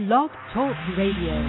Blog Talk Radio.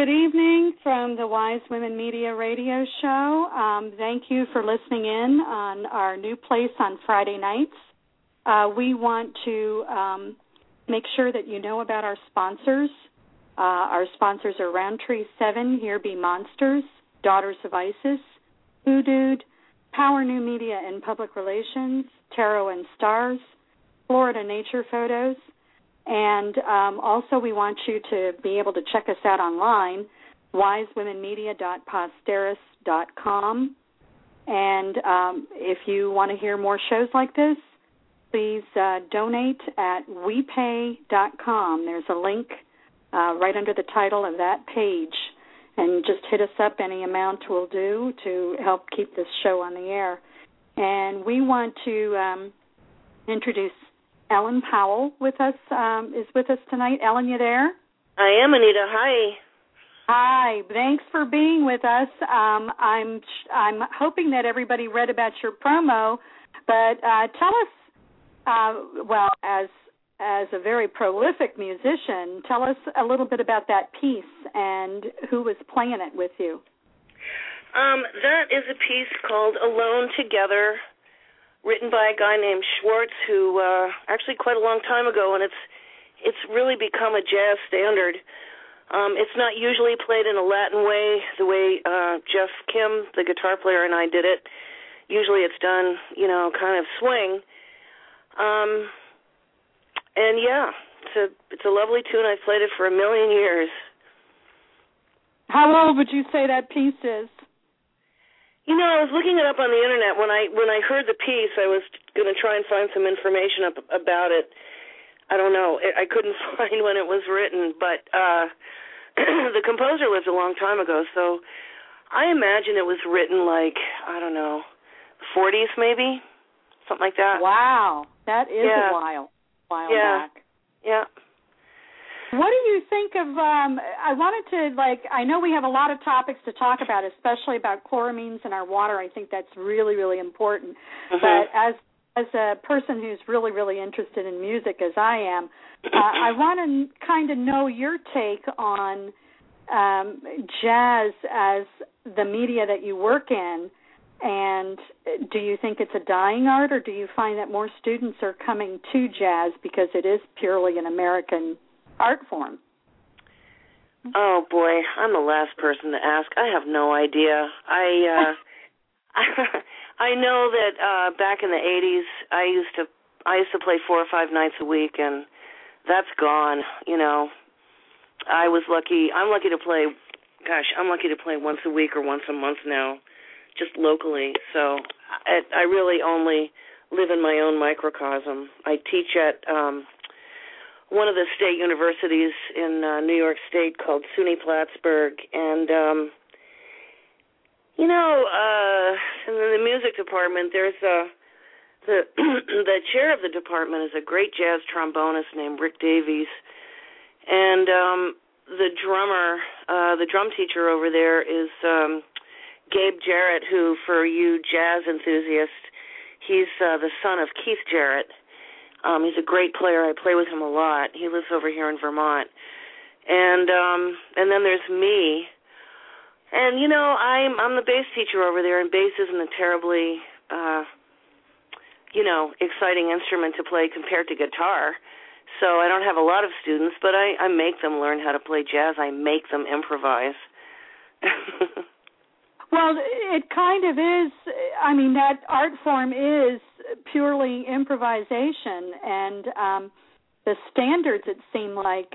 good evening from the Wise Women Media Radio Show. Thank you for listening in on our new place on Friday nights. We want to make sure that you know about our sponsors. Our sponsors are Roundtree 7, Here Be Monsters, Daughters of Isis, Hoodooed, Power New Media and Public Relations, Tarot and Stars, Florida Nature Photos, and also we want you to be able to check us out online, wisewomenmedia.posteris.com. And if you want to hear more shows like this, please donate at WePay.com. There's a link right under the title of that page. And just hit us up. Any amount will do to help keep this show on the air. And we want to introduce Ellen Powell with us, is with us tonight. Ellen, you there? I am, Anita. Hi. Hi. Thanks for being with us. I'm hoping that everybody read about your promo, but tell us, well, as a very prolific musician, tell us a little bit about that piece and who was playing it with you. That is a piece called Alone Together, written by a guy named Schwartz, who actually quite a long time ago, and it's really become a jazz standard. It's not usually played in a Latin way, the way Jeff Kim, the guitar player, and I did it. Usually it's done, kind of swing. And yeah, it's a lovely tune. I've played it for a million years. How old would you say that piece is? I was looking it up on the internet. When I heard the piece, I was going to try and find some information about it. I don't know. I couldn't find when it was written, but the composer lived a long time ago, so I imagine it was written like, I don't know, 40s maybe, something like that. Wow, that is a while back. Yeah. What do you think of, I wanted to, I know we have a lot of topics to talk about, especially about chloramines in our water. I think that's really, really important. Mm-hmm. But as a person who's really, really interested in music, as I am, I want to kind of know your take on jazz as the media that you work in. And do you think it's a dying art, or do you find that more students are coming to jazz because it is purely an American art form? Oh boy, I'm the last person to ask. I have no idea. I know that back in the 80s, I used to play 4 or 5 nights a week, and that's gone. I was lucky. I'm lucky to play once a week or once a month now, just locally. So I really only live in my own microcosm. I teach at one of the state universities in New York State called SUNY Plattsburgh, and in the music department, there's the chair of the department is a great jazz trombonist named Rick Davies, and the drum teacher over there is Gabe Jarrett, who, for you jazz enthusiasts, he's the son of Keith Jarrett. He's a great player. I play with him a lot. He lives over here in Vermont. And then there's me. And, I'm the bass teacher over there, and bass isn't a terribly, exciting instrument to play compared to guitar. So I don't have a lot of students, but I make them learn how to play jazz. I make them improvise. Well, it kind of is. I mean, that art form is purely improvisation, and the standards, it seems like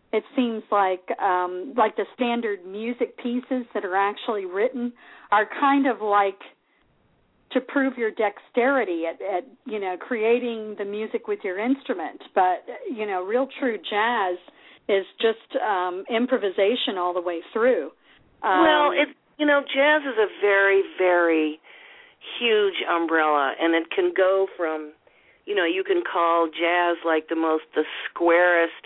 the standard music pieces that are actually written are kind of like to prove your dexterity at creating the music with your instrument. But real true jazz is just improvisation all the way through. Jazz is a very, very huge umbrella, and it can go from, you can call jazz like the squarest,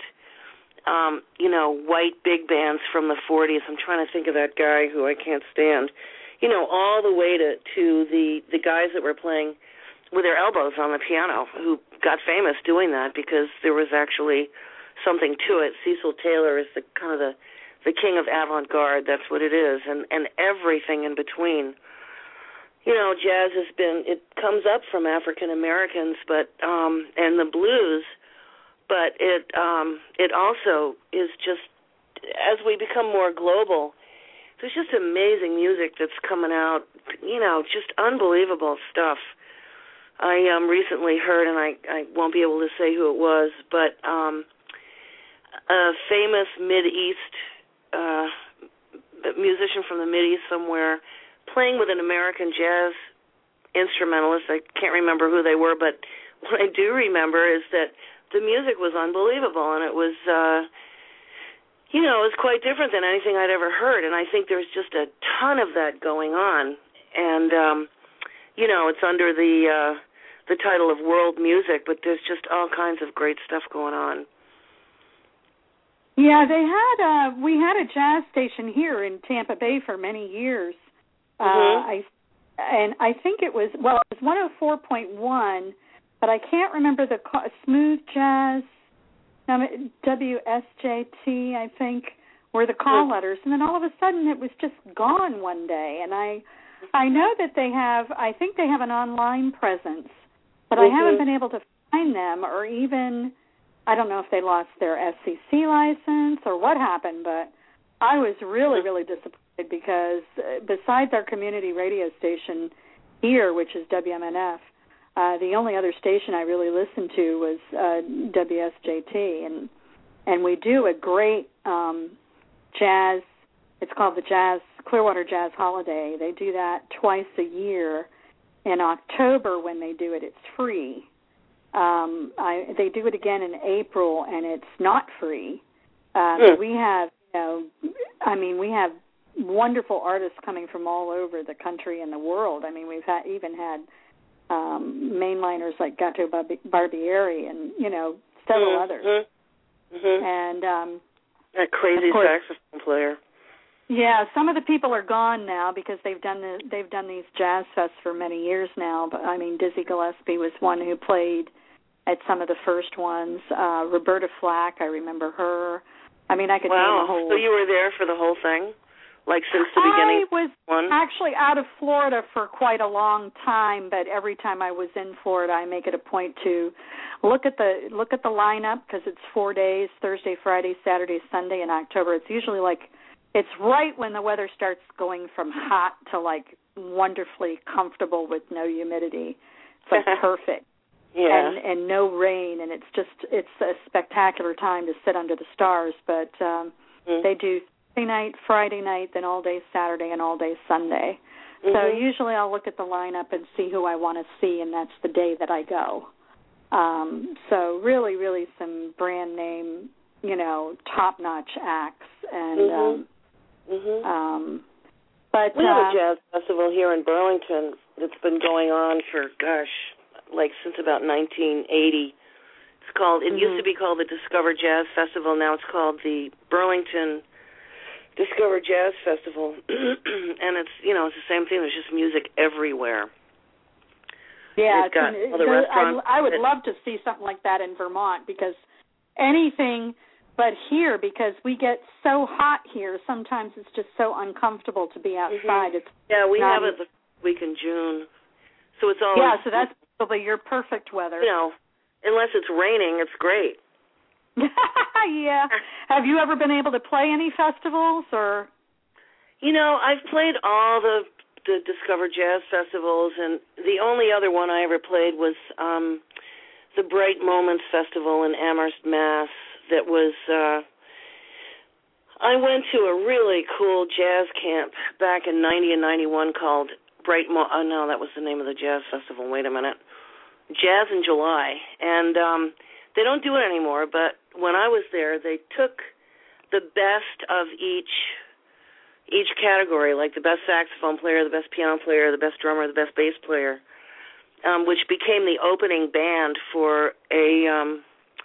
white big bands from the 40s. I'm trying to think of that guy who I can't stand, all the way to the guys that were playing with their elbows on the piano, who got famous doing that because there was actually something to it. Cecil Taylor is the the king of avant-garde. That's what it is, and everything in between. You know, jazz it comes up from African Americans, but and the blues, but it also is just, as we become more global, there's just amazing music that's coming out. You know, just unbelievable stuff. I recently heard, and I won't be able to say who it was, but a famous Mideast musician from the Mideast somewhere playing with an American jazz instrumentalist. I can't remember who they were, but what I do remember is that the music was unbelievable, and it was, it was quite different than anything I'd ever heard, and I think there's just a ton of that going on, and, it's under the title of world music, but there's just all kinds of great stuff going on. Yeah, we had a jazz station here in Tampa Bay for many years. I think it was 104.1, but I can't remember the Smooth Jazz, WSJT, I think, were the call letters, and then all of a sudden it was just gone one day. And I know that I think they have an online presence, but I haven't been able to find them, or even, I don't know if they lost their FCC license or what happened, but I was really, really disappointed because besides our community radio station here, which is WMNF, the only other station I really listened to was WSJT, and we do a great jazz. It's called the Clearwater Jazz Holiday. They do that twice a year. In October, when they do it, it's free. They do it again in April, and it's not free. We have, we have wonderful artists coming from all over the country and the world. I mean, we've even had mainliners like Gato Barbieri and, several others. And that crazy saxophone player. Yeah, some of the people are gone now because they've done these jazz fests for many years now. But I mean, Dizzy Gillespie was one who played at some of the first ones. Roberta Flack, I remember her. I mean, I could name a whole. So you were there for the whole thing, like since the beginning. I was actually out of Florida for quite a long time, but every time I was in Florida, I make it a point to look at the lineup because it's 4 days: Thursday, Friday, Saturday, Sunday in October. It's usually it's right when the weather starts going from hot to wonderfully comfortable with no humidity. It's perfect. Yeah. And no rain, and it's a spectacular time to sit under the stars. But they do Thursday night, Friday night, then all day Saturday and all day Sunday. So usually I'll look at the lineup and see who I want to see, and that's the day that I go. So really, really some brand name, top-notch acts. And but we have a jazz festival here in Burlington that's been going on for, since about 1980. It's called. It used to be called the Discover Jazz Festival. Now it's called the Burlington Discover Jazz Festival, and it's it's the same thing. There's just music everywhere. Yeah, I would love to see something like that in Vermont because anything but here, because we get so hot here, sometimes it's just so uncomfortable to be outside. We have it the week in June, so it's all. Yeah, so that's probably your perfect weather. Unless it's raining, it's great. Yeah. Have you ever been able to play any festivals or? I've played all the Discover Jazz festivals, and the only other one I ever played was the Bright Moments Festival in Amherst, Mass. That was, I went to a really cool jazz camp back in 90 and 91 called no, that was the name of the jazz festival. Wait a minute. Jazz in July. And they don't do it anymore, but when I was there, they took the best of each category, like the best saxophone player, the best piano player, the best drummer, the best bass player, which became the opening band for a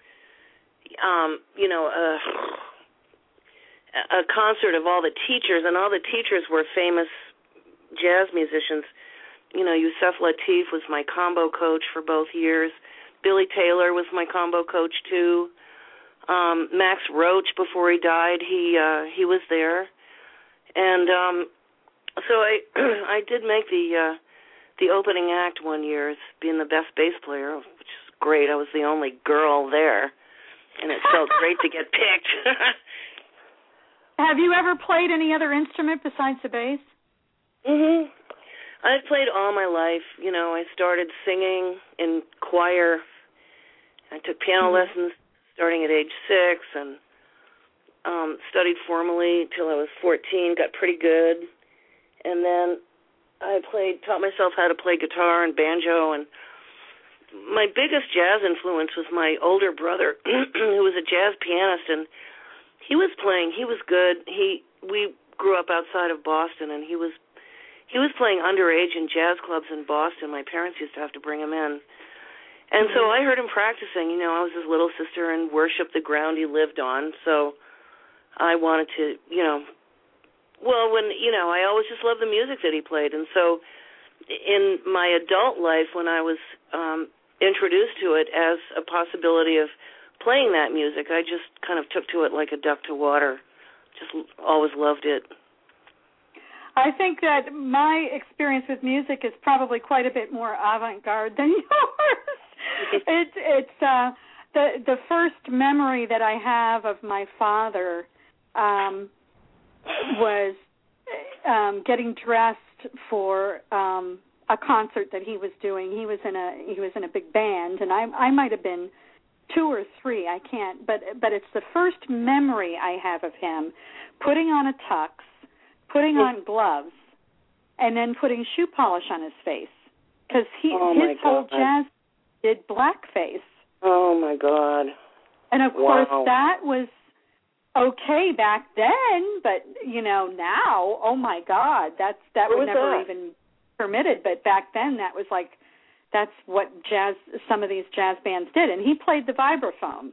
concert of all the teachers, and all the teachers were famous jazz musicians. Yusef Lateef was my combo coach for both years. Billy Taylor was my combo coach too. Max Roach, before he died, he was there. And so I did make the opening act one year as being the best bass player, which is great. I was the only girl there, and it felt great to get picked. Have you ever played any other instrument besides the bass? Mhm. I've played all my life. You know, I started singing in choir. I took piano lessons starting at age 6, and studied formally till I was 14. Got pretty good, and then I taught myself how to play guitar and banjo. And my biggest jazz influence was my older brother, who was a jazz pianist, and he was playing. He was good. We grew up outside of Boston, and he was playing underage in jazz clubs in Boston. My parents used to have to bring him in. And so I heard him practicing. You know, I was his little sister and worshipped the ground he lived on. So I wanted to, I always just loved the music that he played. And so in my adult life, when I was introduced to it as a possibility of playing that music, I just kind of took to it like a duck to water. Just always loved it. I think that my experience with music is probably quite a bit more avant-garde than yours. It's the first memory that I have of my father was getting dressed for a concert that he was doing. He was in a big band, and I might have been 2 or 3. I can't, but it's the first memory I have of him putting on a tux, putting on gloves, and then putting shoe polish on his face, because his whole jazz did blackface. Oh my God! And of course that was okay back then, but now, oh my God, that would never even permitted. But back then, that was like, that's what some of these jazz bands did. And he played the vibraphone.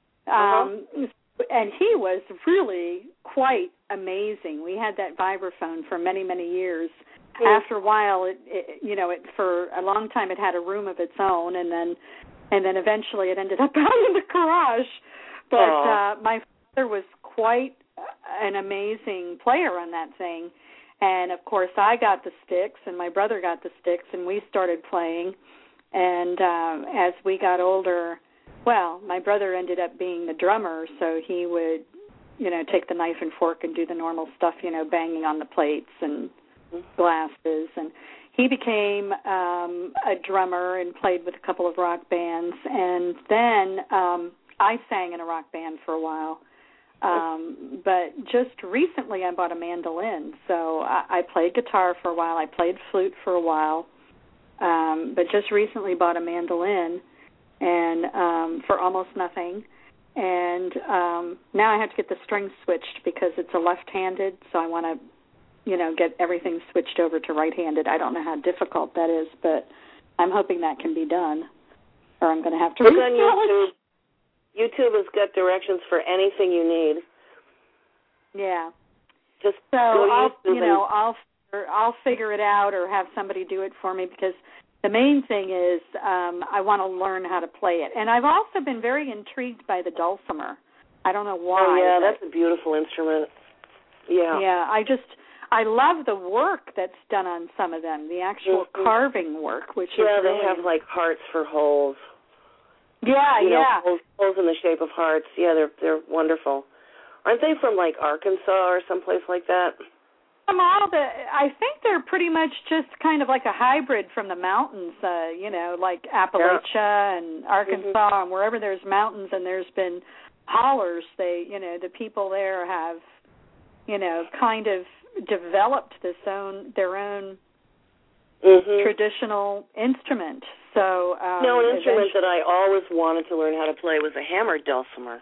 And he was really quite amazing. We had that vibraphone for many, many years. After a while, it for a long time it had a room of its own, and then eventually it ended up out in the garage. But my father was quite an amazing player on that thing. And, of course, I got the sticks, and my brother got the sticks, and we started playing. And as we got older, well, my brother ended up being the drummer, so he would, take the knife and fork and do the normal stuff, banging on the plates and glasses. And he became a drummer and played with a couple of rock bands. And then I sang in a rock band for a while. But just recently I bought a mandolin. So I played guitar for a while. I played flute for a while. But just recently bought a mandolin and for almost nothing. And now I have to get the strings switched because it's a left-handed, so I want to, get everything switched over to right-handed. I don't know how difficult that is, but I'm hoping that can be done, or I'm going to have to look on YouTube. YouTube has got directions for anything you need. Yeah. Just so I'll figure it out or have somebody do it for me, because the main thing is I want to learn how to play it. And I've also been very intrigued by the dulcimer. I don't know why. Oh, yeah, that's a beautiful instrument. Yeah. Yeah, I love the work that's done on some of them, the actual carving work, which is really... they have, like, hearts for holes. Yeah, Holes in the shape of hearts. Yeah, they're wonderful. Aren't they from, like, Arkansas or someplace like that? I think they're pretty much just kind of like a hybrid from the mountains, like Appalachia and Arkansas, and wherever there's mountains and there's been hollers, the people there have, kind of developed their own traditional instrument. So an instrument that I always wanted to learn how to play was a hammered dulcimer.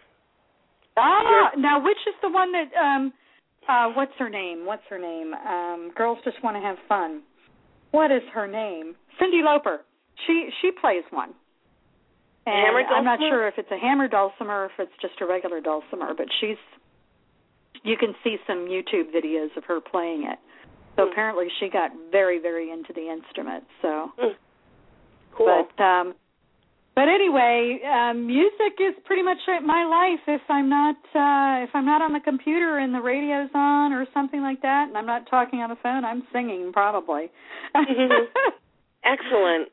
Now which is the one that what's her name? Girls Just Want to Have Fun. What is her name? Cyndi Lauper. She plays one. And I'm not sure if it's a hammer dulcimer or if it's just a regular dulcimer, but you can see some YouTube videos of her playing it. So apparently she got very, very into the instrument. So, cool. But anyway, music is pretty much my life. If I'm not on the computer and the radio's on or something like that, and I'm not talking on the phone, I'm singing probably. Excellent.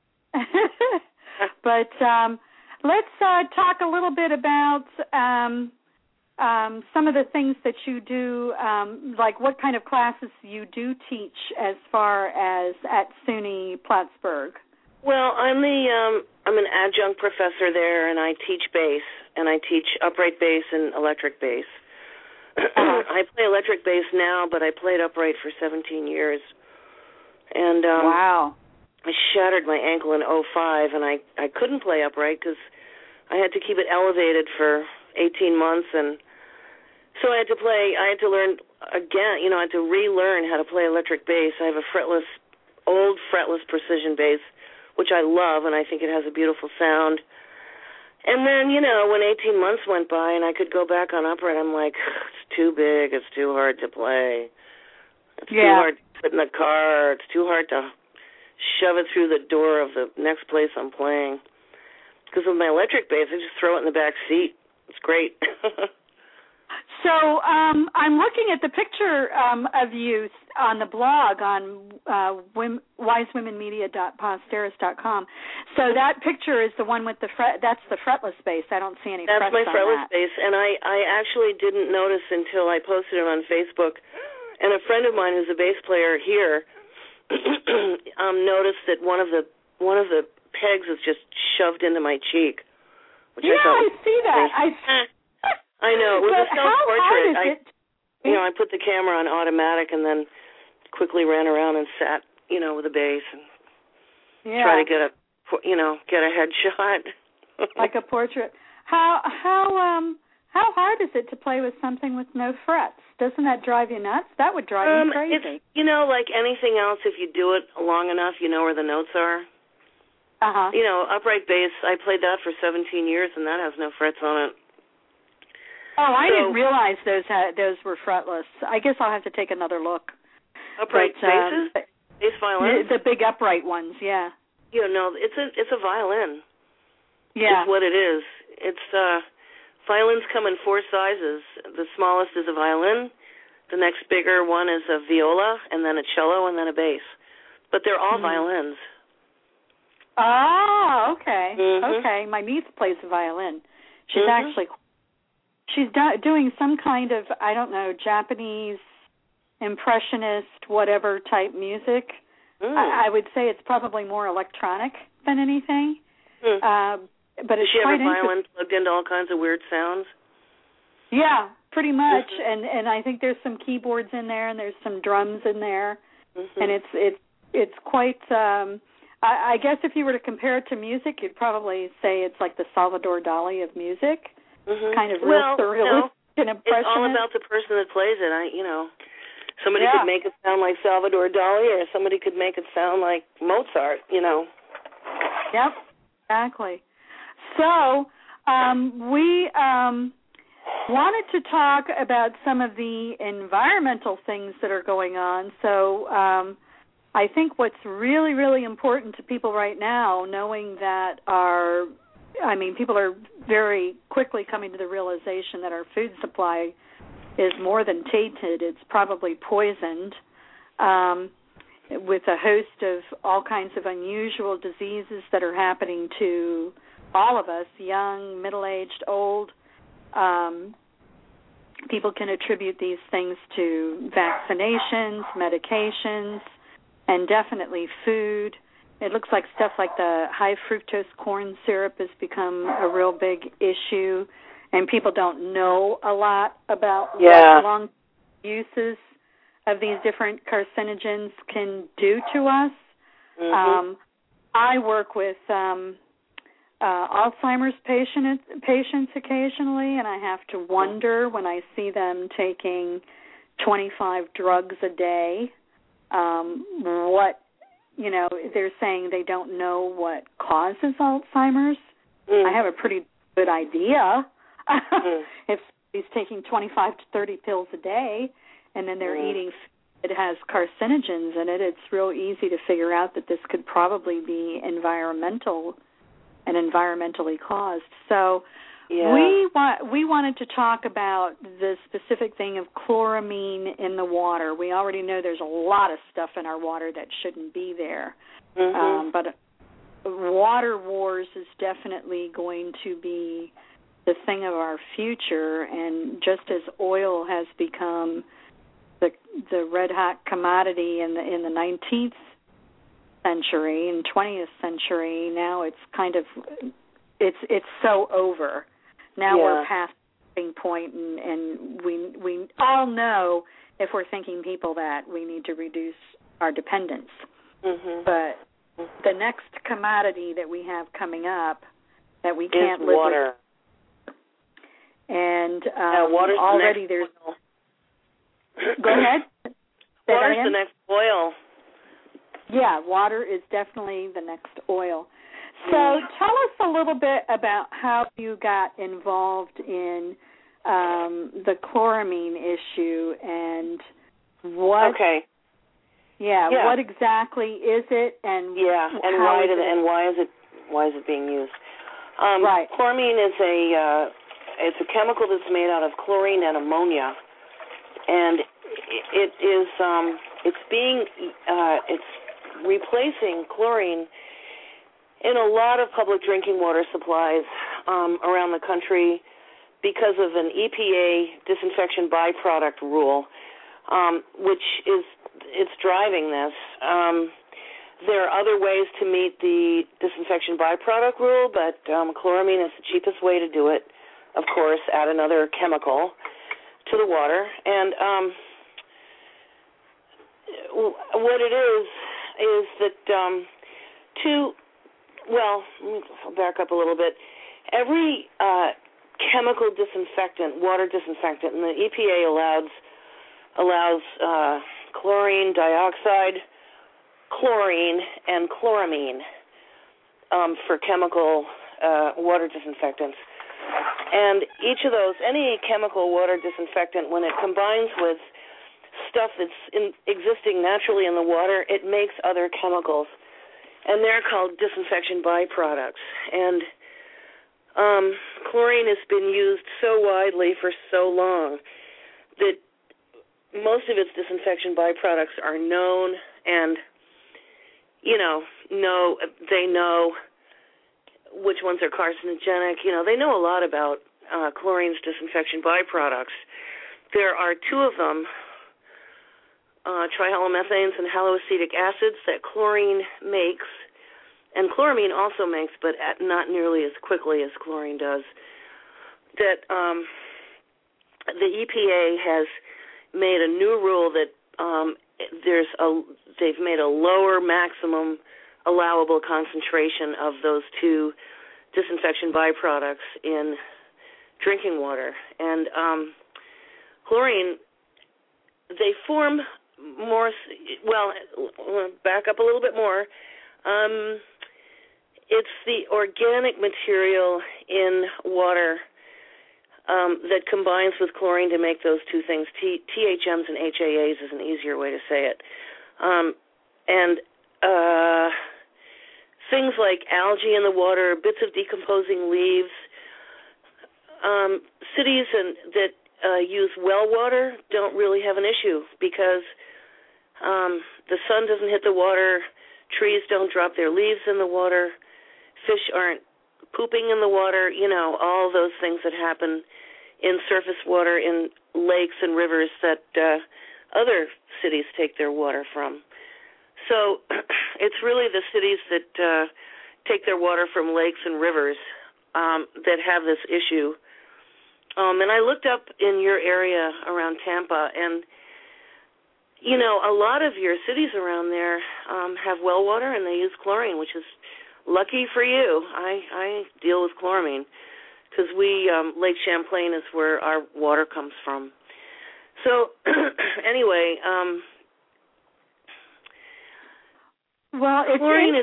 But let's talk a little bit about some of the things that you do, like what kind of classes you do teach as far as at SUNY Plattsburgh. Well, I'm an adjunct professor there, and I teach bass, and I teach upright bass and electric bass. I play electric bass now, but I played upright for 17 years. And wow. I shattered my ankle in 2005, and I couldn't play upright because I had to keep it elevated for 18 months, and so I had to learn again, I had to relearn how to play electric bass. I have a old fretless precision bass, which I love, and I think it has a beautiful sound. And then, when 18 months went by and I could go back on upright, I'm like, it's too big, it's too hard to play. It's too hard to put in the car, it's too hard to shove it through the door of the next place I'm playing. Because with my electric bass, I just throw it in the back seat. It's great. So I'm looking at the picture of you on the blog on wisewomenmedia.posteris.com. So that picture is the one with that's the fretless bass. I don't see any frets on that. That's my fretless bass, and I actually didn't notice until I posted it on Facebook. And a friend of mine who's a bass player here noticed that one of the pegs is just shoved into my cheek. Which I see that. I know. It was a self-portrait. I put the camera on automatic and then quickly ran around and sat, with a bass and try to get a headshot. Like a portrait. How hard is it to play with something with no frets? Doesn't that drive you nuts? That would drive me crazy. It's, like anything else, if you do it long enough, you know where the notes are. Upright bass, I played that for 17 years, and that has no frets on it. Oh, I didn't realize those were fretless. I guess I'll have to take another look. Upright basses? Bass violins? The big upright ones, yeah. It's a violin. Yeah. It's what it is. It's violins come in 4 sizes. The smallest is a violin. The next bigger one is a viola, and then a cello, and then a bass. But they're all violins. Oh, okay. Okay. My niece plays the violin. She's doing some kind of, I don't know, Japanese impressionist, whatever type music. I would say it's probably more electronic than anything. But does she have a violin plugged into all kinds of weird sounds? Yeah, pretty much. And I think there's some keyboards in there, and there's some drums in there, and it's quite. I guess if you were to compare it to music, you'd probably say it's like the Salvador Dali of music, kind of real surrealist and impressionist. It's all about the person that plays it. Somebody could make it sound like Salvador Dali, or somebody could make it sound like Mozart. Yep, exactly. So we wanted to talk about some of the environmental things that are going on. So I think what's really, really important to people right now, knowing that people are very quickly coming to the realization that our food supply is more than tainted. It's probably poisoned with a host of all kinds of unusual diseases that are happening to all of us, young, middle-aged, old. People can attribute these things to vaccinations, medications, and definitely food. It looks like stuff like the high fructose corn syrup has become a real big issue, and people don't know a lot about what long uses of these different carcinogens can do to us. I work with Alzheimer's patients occasionally, and I have to wonder when I see them taking 25 drugs a day, what, they're saying they don't know what causes Alzheimer's. I have a pretty good idea. If he's taking 25 to 30 pills a day, and then they're eating food that has carcinogens in it, it's real easy to figure out that this could probably be environmental and environmentally caused. So yeah. we wanted to talk about the specific thing of chloramine in the water. We already know there's a lot of stuff in our water that shouldn't be there, but water wars is definitely going to be the thing of our future. And just as oil has become the red hot commodity in the 19th century and 20th century, now it's kind of it's so over. Now we're past the tipping point, and we all know, if we're thinking people, that we need to reduce our dependence. But the next commodity that we have coming up that we can't live water. With, and water's already there's. Go ahead. Water's the next oil. Yeah, water is definitely the next oil. So tell us a little bit about how you got involved in the chloramine issue and what. Okay. Yeah. What exactly is it, and why is it being used? Right. Chloramine is it's a chemical that's made out of chlorine and ammonia, and it's replacing chlorine in a lot of public drinking water supplies around the country because of an EPA disinfection byproduct rule, which it's driving this. There are other ways to meet the disinfection byproduct rule, but chloramine is the cheapest way to do it. Of course, add another chemical to the water, and what it is that I'll back up a little bit. Every chemical disinfectant, water disinfectant, and the EPA allows chlorine dioxide, chlorine, and chloramine for chemical water disinfectants. And each of those, any chemical water disinfectant, when it combines with stuff that's existing naturally in the water, it makes other chemicals, and they're called disinfection byproducts. And chlorine has been used so widely for so long that most of its disinfection byproducts are known, and they know which ones are carcinogenic. They know a lot about chlorine's disinfection byproducts. There are two of them, trihalomethanes and haloacetic acids, that chlorine makes, and chloramine also makes, but not nearly as quickly as chlorine does, that the EPA has made a new rule that they've made a lower maximum allowable concentration of those two disinfection byproducts in drinking water. And chlorine, they form more, back up a little bit more. It's the organic material in water that combines with chlorine to make those two things. THMs and HAAs is an easier way to say it. And things like algae in the water, bits of decomposing leaves. Cities that use well water don't really have an issue because the sun doesn't hit the water, trees don't drop their leaves in the water, fish aren't pooping in the water, all those things that happen in surface water, in lakes and rivers that other cities take their water from. So it's really the cities that take their water from lakes and rivers that have this issue. And I looked up in your area around Tampa, and, a lot of your cities around there have well water, and they use chlorine, which is lucky for you. I deal with chloramine because Lake Champlain is where our water comes from. So anyway, chloramine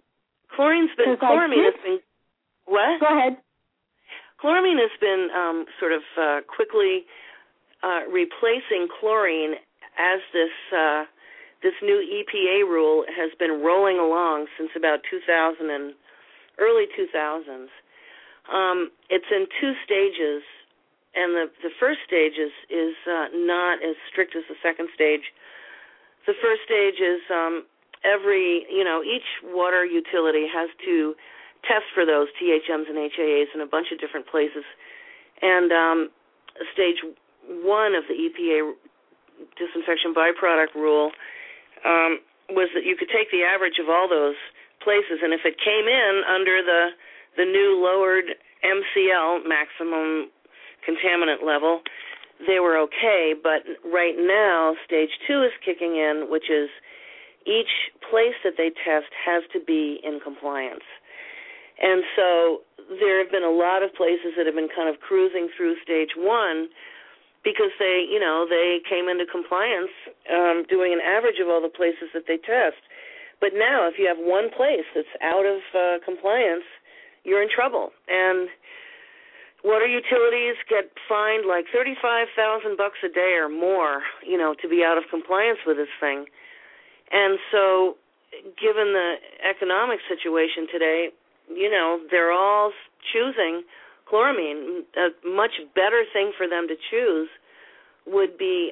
has been what? Go ahead. Chloramine has been sort of quickly replacing chlorine as this new EPA rule has been rolling along since about 2011, early 2000s. It's in 2 stages, and the first stage is not as strict as the second stage. The first stage is each water utility has to test for those THMs and HAAs in a bunch of different places. And stage 1 of the EPA disinfection byproduct rule was that you could take the average of all those places, and if it came in under the new lowered MCL, maximum contaminant level, they were okay. But right now, stage 2 is kicking in, which is each place that they test has to be in compliance. And so there have been a lot of places that have been kind of cruising through stage 1 because they came into compliance doing an average of all the places that they test. But now if you have one place that's out of compliance, you're in trouble. And water utilities get fined like $35,000 a day or more, to be out of compliance with this thing. And so given the economic situation today, they're all choosing chloramine. A much better thing for them to choose would be,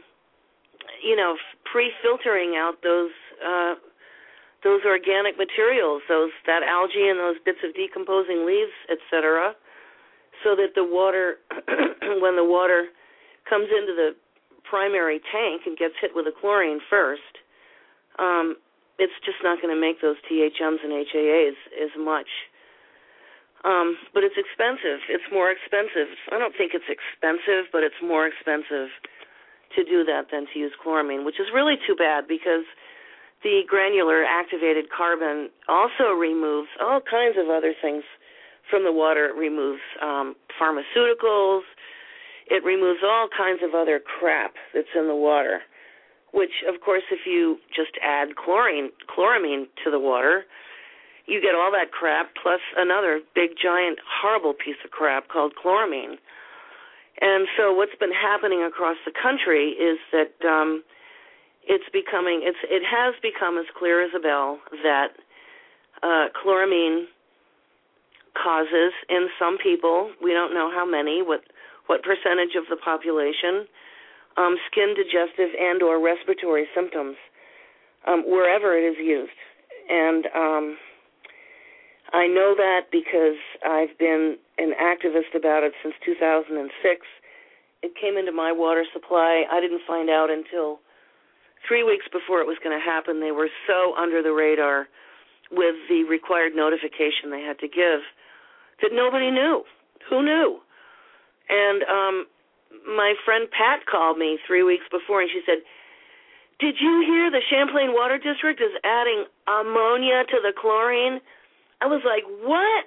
pre-filtering out those organic materials, that algae and those bits of decomposing leaves, etc., so that the water, when the water comes into the primary tank and gets hit with the chlorine first, it's just not going to make those THMs and HAAs as much. But it's expensive. It's more expensive. I don't think it's expensive, but it's more expensive to do that than to use chloramine, which is really too bad because the granular activated carbon also removes all kinds of other things from the water. It removes pharmaceuticals. It removes all kinds of other crap that's in the water, which, of course, if you just add chloramine to the water, you get all that crap plus another big, giant, horrible piece of crap called chloramine. And so what's been happening across the country is that it has become as clear as a bell that chloramine causes in some people, we don't know how many, what percentage of the population, skin, digestive, and or respiratory symptoms wherever it is used. And I know that because I've been an activist about it since 2006. It came into my water supply. I didn't find out until 3 weeks before it was going to happen. They were so under the radar with the required notification they had to give that nobody knew. Who knew? And my friend Pat called me 3 weeks before, and she said, "Did you hear the Champlain Water District is adding ammonia to the chlorine?" I was like, what?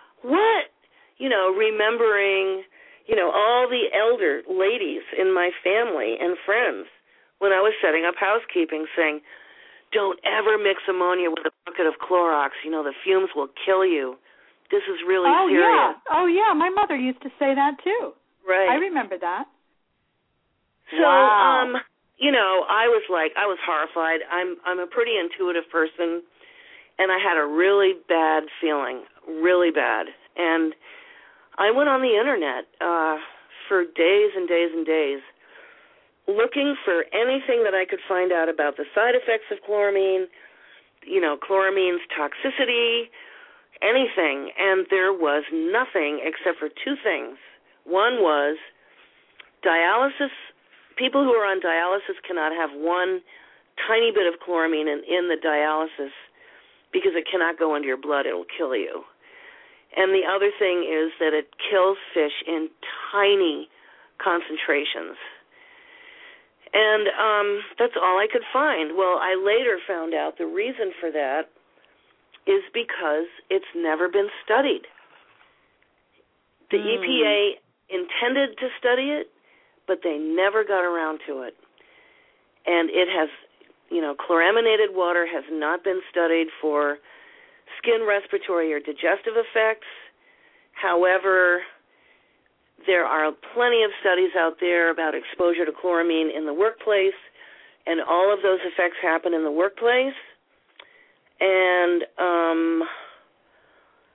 Remembering, all the elder ladies in my family and friends when I was setting up housekeeping saying, "Don't ever mix ammonia with a bucket of Clorox. The fumes will kill you. This is really serious." Oh, yeah. My mother used to say that, too. Right. I remember that. So, wow. I was horrified. I'm a pretty intuitive person, and I had a really bad feeling, really bad. And I went on the Internet for days and days and days looking for anything that I could find out about the side effects of chloramine, chloramine's toxicity, anything. And there was nothing except for 2 things. One was dialysis. People who are on dialysis cannot have one tiny bit of chloramine in the dialysis because it cannot go into your blood. It will kill you. And the other thing is that it kills fish in tiny concentrations. And that's all I could find. Well, I later found out the reason for that is because it's never been studied. The EPA intended to study it, but they never got around to it. And it has, chloraminated water has not been studied for skin, respiratory, or digestive effects. However, there are plenty of studies out there about exposure to chloramine in the workplace, and all of those effects happen in the workplace. And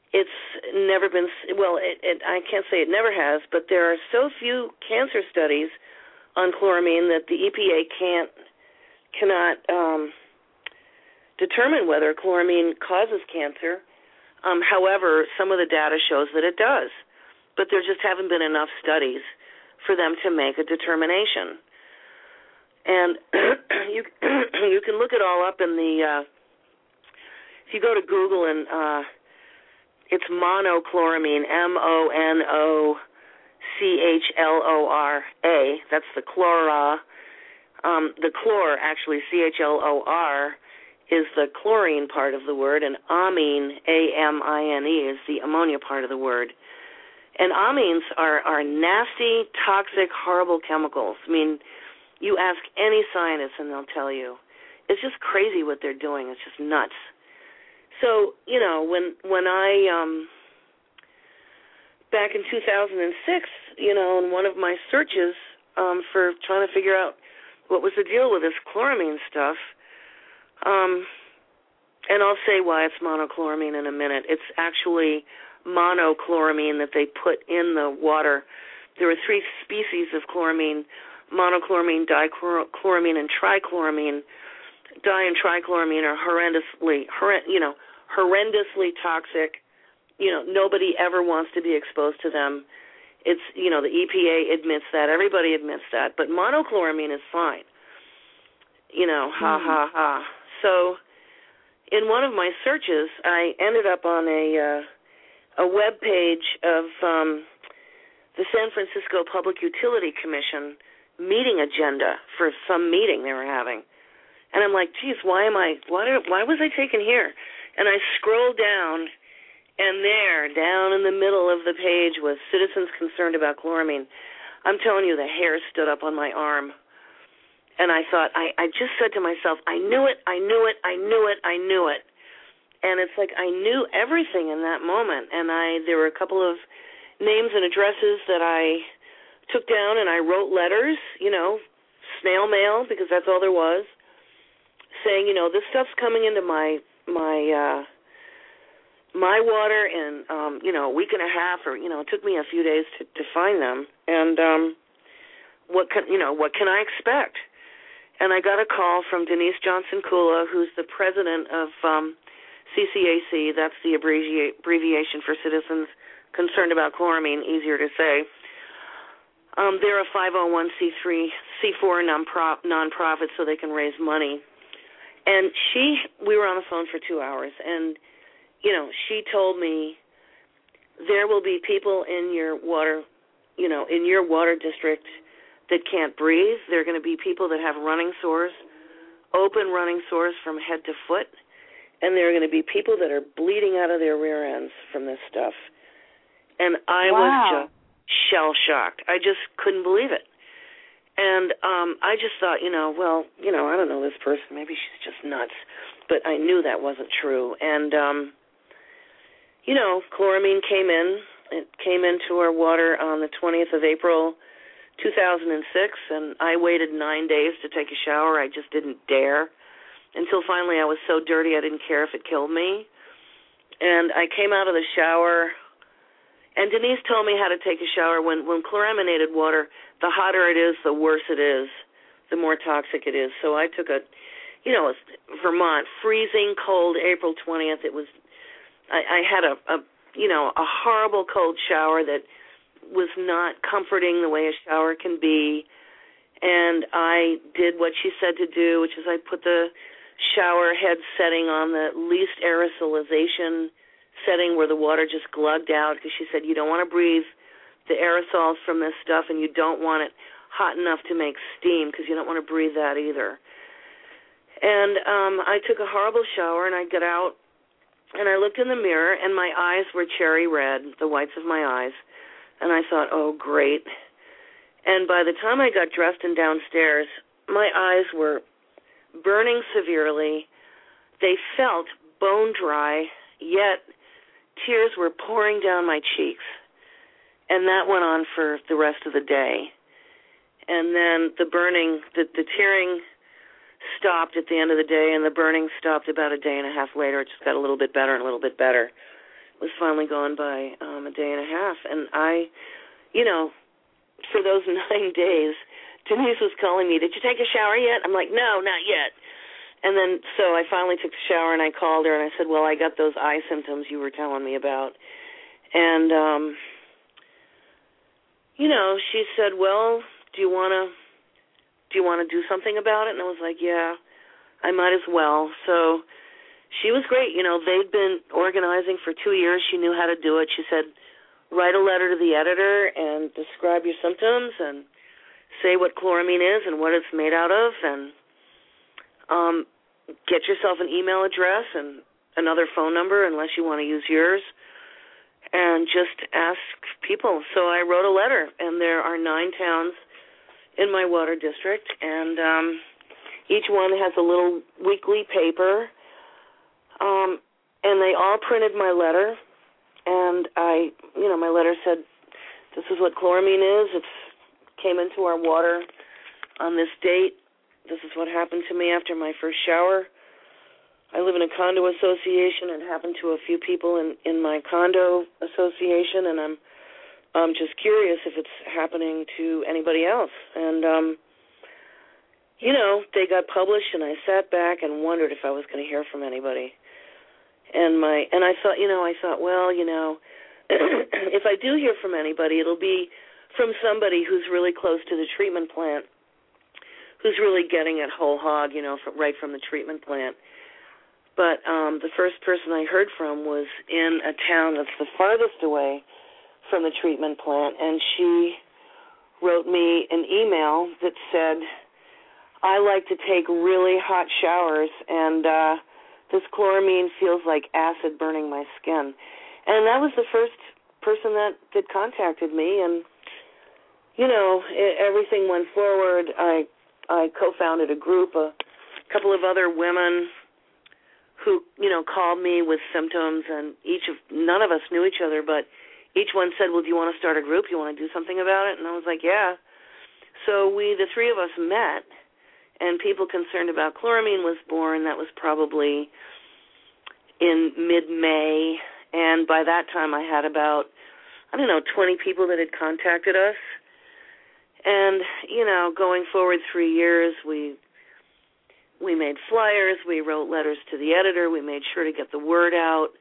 it's never been, well, I can't say it never has, but there are so few cancer studies on chloramine that the EPA cannot determine whether chloramine causes cancer. However, some of the data shows that it does, but there just haven't been enough studies for them to make a determination. And you can look it all up in the, if you go to Google and it's monochloramine, MONOCHLORA. That's the chlora. The chlor, actually, CHLOR, is the chlorine part of the word, and amine, AMINE, is the ammonia part of the word. And amines are nasty, toxic, horrible chemicals. I mean, you ask any scientist and they'll tell you. It's just crazy what they're doing. It's just nuts. So, you know, when I, back in 2006, you know, in one of my searches for trying to figure out what was the deal with this chloramine stuff, and I'll say why it's monochloramine in a minute. It's actually monochloramine that they put in the water. There are 3 species of chloramine: monochloramine, dichloramine, and trichloramine. Di and trichloramine are horrendously toxic. You know, nobody ever wants to be exposed to them. It's, you know, the EPA admits that. Everybody admits that. But monochloramine is fine. You know, ha, ha, ha. So in one of my searches, I ended up on a web page of the San Francisco Public Utility Commission meeting agenda for some meeting they were having. And I'm like, geez, why was I taken here? And I scrolled down, and there, down in the middle of the page, was citizens concerned about chloramine. I'm telling you, the hair stood up on my arm. And I thought, I just said to myself, I knew it. And it's like I knew everything in that moment. And there were a couple of names and addresses that I took down, and I wrote letters, you know, snail mail, because that's all there was, saying, you know, this stuff's coming into my water in, you know, a week and a half, or, you know, it took me a few days to find them. And what can I expect? And I got a call from Denise Johnson-Kula, who's the president of CCAC. That's the abbreviation for Citizens Concerned About Chloramine, easier to say. They're a 501c4 nonprofit, so they can raise money. And we were on the phone for 2 hours, and, you know, she told me there will be people in your water, you know, in your water district that can't breathe. There are going to be people that have running sores, open running sores from head to foot, and there are going to be people that are bleeding out of their rear ends from this stuff. And I was just shell-shocked. I just couldn't believe it. And I just thought, you know, well, you know, I don't know this person. Maybe she's just nuts. But I knew that wasn't true. And, you know, chloramine came in. It came into our water on the 20th of April, 2006, and I waited 9 days to take a shower. I just didn't dare until finally I was so dirty I didn't care if it killed me. And I came out of the shower, and Denise told me how to take a shower. When chloraminated water, the hotter it is, the worse it is, the more toxic it is. So I took Vermont, freezing cold, April 20th. It was, I had a horrible cold shower that was not comforting the way a shower can be. And I did what she said to do, which is I put the shower head setting on the least aerosolization setting where the water just glugged out, because she said you don't want to breathe the aerosols from this stuff, and you don't want it hot enough to make steam, because you don't want to breathe that either. And I took a horrible shower, and I got out, and I looked in the mirror, and my eyes were cherry red, the whites of my eyes. And I thought, oh, great. And by the time I got dressed and downstairs, my eyes were burning severely. They felt bone dry, yet tears were pouring down my cheeks. And that went on for the rest of the day. And then the burning, the tearing stopped at the end of the day, and the burning stopped about a day and a half later. It just got a little bit better and a little bit better. was finally gone by a day and a half. And I, for those 9 days, Denise was calling me, did you take a shower yet? I'm like, no, not yet. And then so I finally took a shower, and I called her, and I said, well, I got those eye symptoms you were telling me about. And, she said, well, do you want to do something about it? And I was like, yeah, I might as well. So she was great. They'd been organizing for 2 years. She knew how to do it. She said, write a letter to the editor and describe your symptoms and say what chloramine is and what it's made out of, and get yourself an email address and another phone number unless you want to use yours, and just ask people. So I wrote a letter, and there are 9 towns in my water district, and each one has a little weekly paper, and they all printed my letter, and my letter said, this is what chloramine is. It came into our water on this date. This is what happened to me after my first shower. I live in a condo association, and happened to a few people in my condo association, and I'm just curious if it's happening to anybody else. And, they got published, and I sat back and wondered if I was going to hear from anybody. And I thought, well, if I do hear from anybody, it'll be from somebody who's really close to the treatment plant, who's really getting it whole hog, right from the treatment plant. But the first person I heard from was in a town that's the farthest away from the treatment plant, and she wrote me an email that said, I like to take really hot showers, and this chloramine feels like acid burning my skin. And that was the first person that contacted me, and, everything went forward. I co-founded a group, a couple of other women who, called me with symptoms, and none of us knew each other, but each one said, well, do you want to start a group? Do you want to do something about it? And I was like, yeah. So the 3 of us met, and People Concerned About Chloramine was born. That was probably in mid-May, and by that time I had about, 20 people that had contacted us. And, going forward 3 years, we made flyers, we wrote letters to the editor, we made sure to get the word out,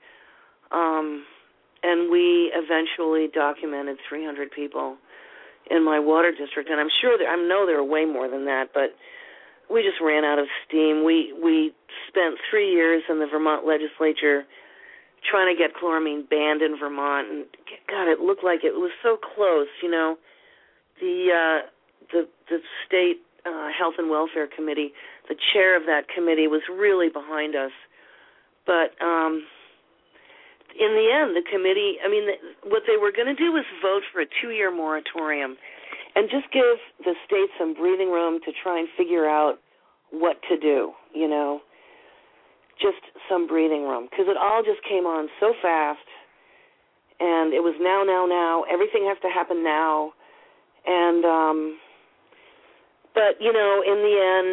and we eventually documented 300 people in my water district. And I know there are way more than that, but we just ran out of steam. We spent 3 years in the Vermont legislature trying to get chloramine banned in Vermont, and God, it looked like it was so close. The state Health and Welfare Committee, the chair of that committee was really behind us. But in the end, the committee, what they were going to do was vote for a 2-year moratorium and just give the state some breathing room to try and figure out what to do, just some breathing room, because it all just came on so fast, and it was now. Everything has to happen now. And, but, in the end,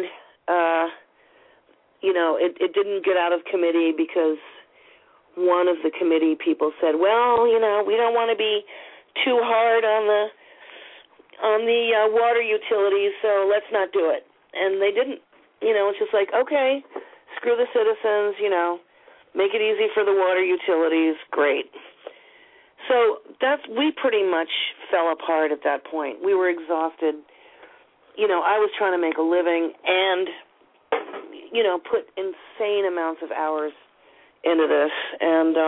it didn't get out of committee because one of the committee people said, well, we don't want to be too hard on the water utilities, so let's not do it. And they didn't. It's just like, okay, screw the citizens, make it easy for the water utilities, great. So we pretty much fell apart at that point. We were exhausted. I was trying to make a living and, put insane amounts of hours into this. And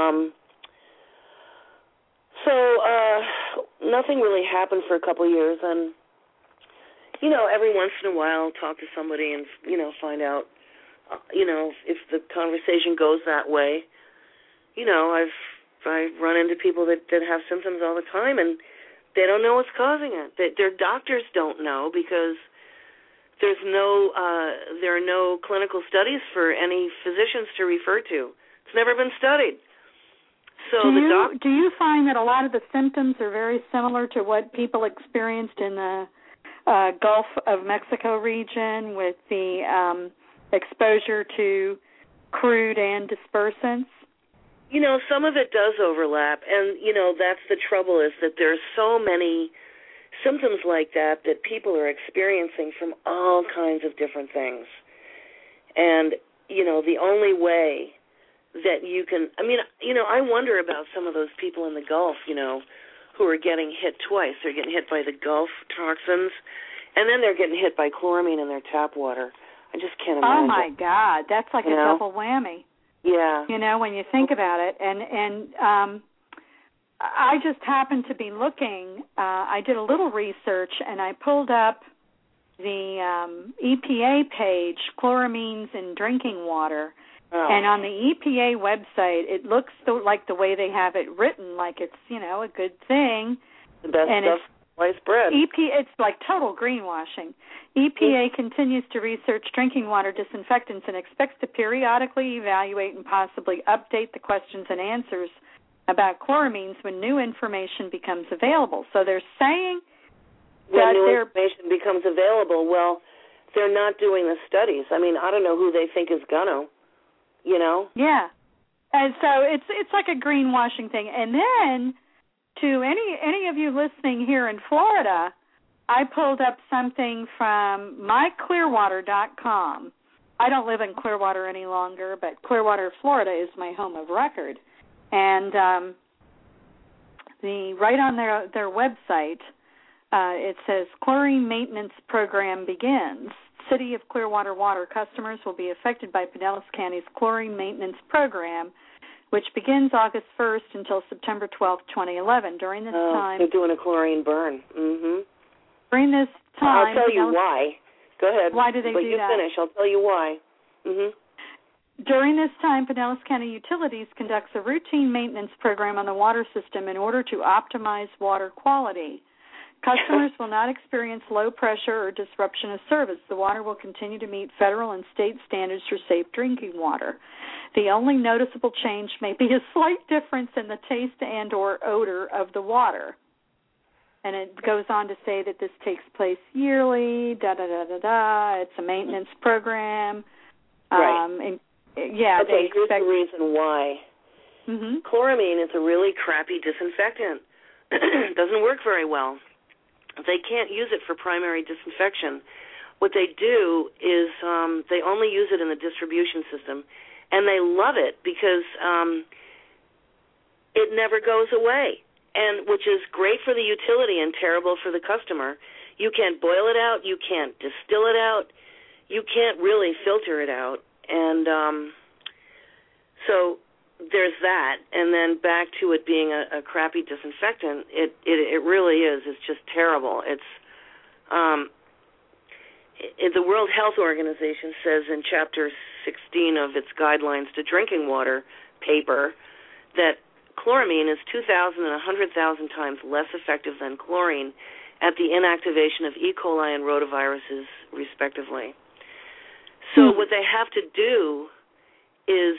so nothing really happened for a couple of years. And, every once in a while I'll talk to somebody and, find out, if the conversation goes that way. I run into people that have symptoms all the time, and they don't know what's causing it. Their doctors don't know because there are no clinical studies for any physicians to refer to. It's never been studied. So do you find that a lot of the symptoms are very similar to what people experienced in the Gulf of Mexico region with the exposure to crude and dispersants? You know, some of it does overlap, and, you know, that's the trouble, is that there's so many symptoms like that people are experiencing from all kinds of different things. And, you know, the only way that you can, I mean, you know, I wonder about some of those people in the Gulf, you know, who are getting hit twice. They're getting hit by the Gulf toxins, and then they're getting hit by chloramine in their tap water. I just can't imagine. Oh, my God. That's like a double whammy. Yeah. You know, when you think about it. And I just happened to be looking. I did a little research, and I pulled up the EPA page, chloramines in drinking water. Oh. And on the EPA website, it looks like the way they have it written, like it's, you know, a good thing. The best stuff, sliced bread. It's like total greenwashing. EPA continues to research drinking water disinfectants and expects to periodically evaluate and possibly update the questions and answers about chloramines when new information becomes available. So they're saying when new information becomes available, well, they're not doing the studies. I mean, I don't know who they think is gonna, you know? Yeah. And so it's like a greenwashing thing. And then to any of you listening here in Florida, I pulled up something from myclearwater.com. I don't live in Clearwater any longer, but Clearwater, Florida is my home of record. And right on their website, it says, Chlorine Maintenance Program begins. City of Clearwater water customers will be affected by Pinellas County's Chlorine Maintenance Program, which begins August 1st until September 12th, 2011. During this time... They're doing a chlorine burn. Mm-hmm. During this time... I'll tell you why. Go ahead. Why do they do that? But you finish. I'll tell you why. Mm-hmm. During this time, Pinellas County Utilities conducts a routine maintenance program on the water system in order to optimize water quality. Customers will not experience low pressure or disruption of service. The water will continue to meet federal and state standards for safe drinking water. The only noticeable change may be a slight difference in the taste and or odor of the water. And it goes on to say that this takes place yearly, It's a maintenance program. Right. Yeah. Okay, here's the reason why. Mm-hmm. Chloramine is a really crappy disinfectant. It doesn't work very well. They can't use it for primary disinfection. What they do is they only use it in the distribution system, and they love it because it never goes away, and which is great for the utility and terrible for the customer. You can't boil it out. You can't distill it out. You can't really filter it out. And so there's that, and then back to it being a crappy disinfectant. It really is. It's just terrible. It's the World Health Organization says in Chapter 16 of its Guidelines to Drinking Water paper that chloramine is 2,000 and 100,000 times less effective than chlorine at the inactivation of E. coli and rotaviruses, respectively. So what they have to do is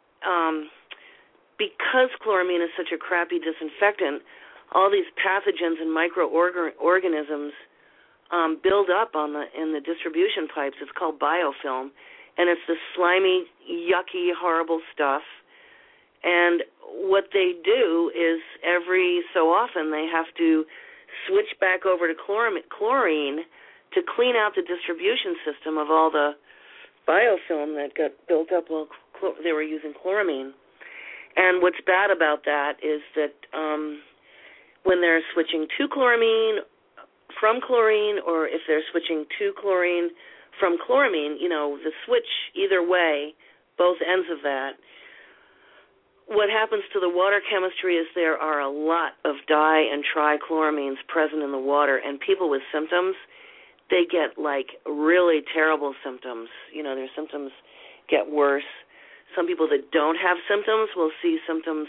because chloramine is such a crappy disinfectant, all these pathogens and microorganisms build up in the distribution pipes. It's called biofilm, and it's the slimy, yucky, horrible stuff. And what they do is every so often they have to switch back over to chlorine to clean out the distribution system of all the biofilm that got built up while they were using chloramine. And what's bad about that is that when they're switching to chloramine from chlorine, or if they're switching to chlorine from chloramine, you know, the switch either way, both ends of that, what happens to the water chemistry is there are a lot of di- and trichloramines present in the water, and people with symptoms, they get like really terrible symptoms. You know, their symptoms get worse. Some people that don't have symptoms will see symptoms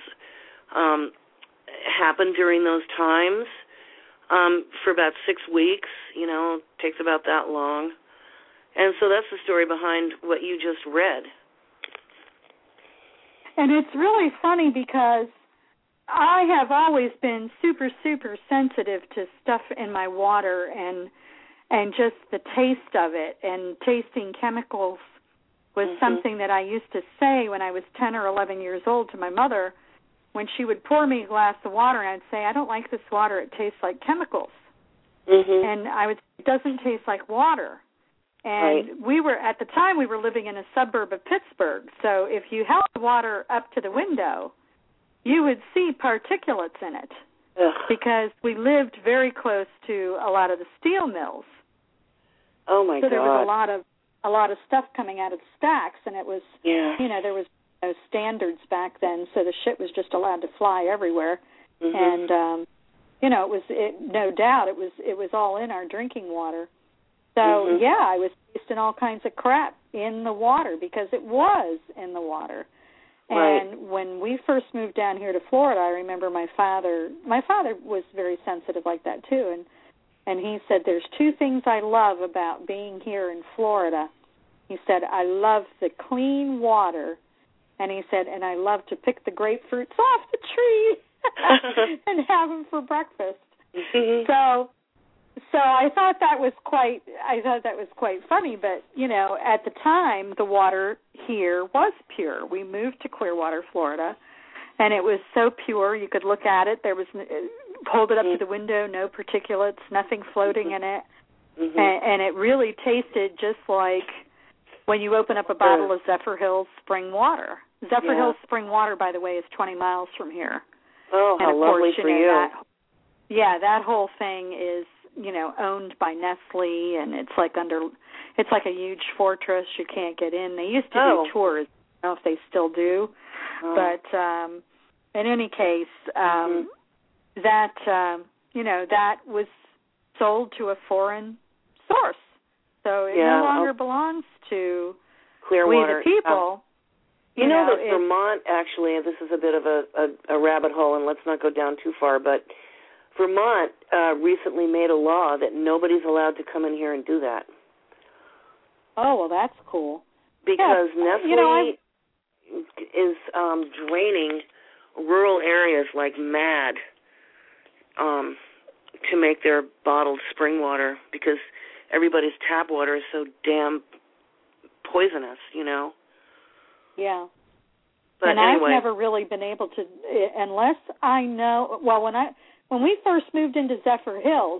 happen during those times for about 6 weeks. You know, it takes about that long. And so that's the story behind what you just read. And it's really funny because I have always been super, super sensitive to stuff in my water and just the taste of it and tasting chemicals was something that I used to say when I was 10 or 11 years old to my mother when she would pour me a glass of water, and I'd say, I don't like this water. It tastes like chemicals. And I would say, it doesn't taste like water. And we were, at the time, we were living in a suburb of Pittsburgh. So if you held the water up to the window, you would see particulates in it. Because we lived very close to a lot of the steel mills. Oh my God! So there was a lot of stuff coming out of the stacks, and it was, there was no standards back then, so the shit was just allowed to fly everywhere. And no doubt it was all in our drinking water. So I was tasting all kinds of crap in the water because it was in the water. And when we first moved down here to Florida, I remember my father was very sensitive like that too, and he said, there's two things I love about being here in Florida. He said, I love the clean water, and he said, and I love to pick the grapefruits off the tree and have them for breakfast. So I thought that was quite funny, but at the time the water here was pure. We moved to Clearwater, Florida, and it was so pure you could look at it. There was hold it up to the window, no particulates, nothing floating in it, and it really tasted just like when you open up a bottle of Zephyr Hills spring water. Zephyr Hills spring water, by the way, is 20 miles from here. Oh, how lovely for you! That whole thing is, owned by Nestle, and it's like a huge fortress. You can't get in. They used to do tours. I don't know if they still do, but in any case, that was sold to a foreign source, so it no longer belongs to Clearwater. We the people. You know that Vermont, actually, and this is a bit of a rabbit hole, and let's not go down too far, but Vermont recently made a law that nobody's allowed to come in here and do that. Oh, well, that's cool. Because Nestle is draining rural areas like mad to make their bottled spring water because everybody's tap water is so damn poisonous, Yeah. But and anyway. I've never really been able to, unless I know, well, when we first moved into Zephyr Hills,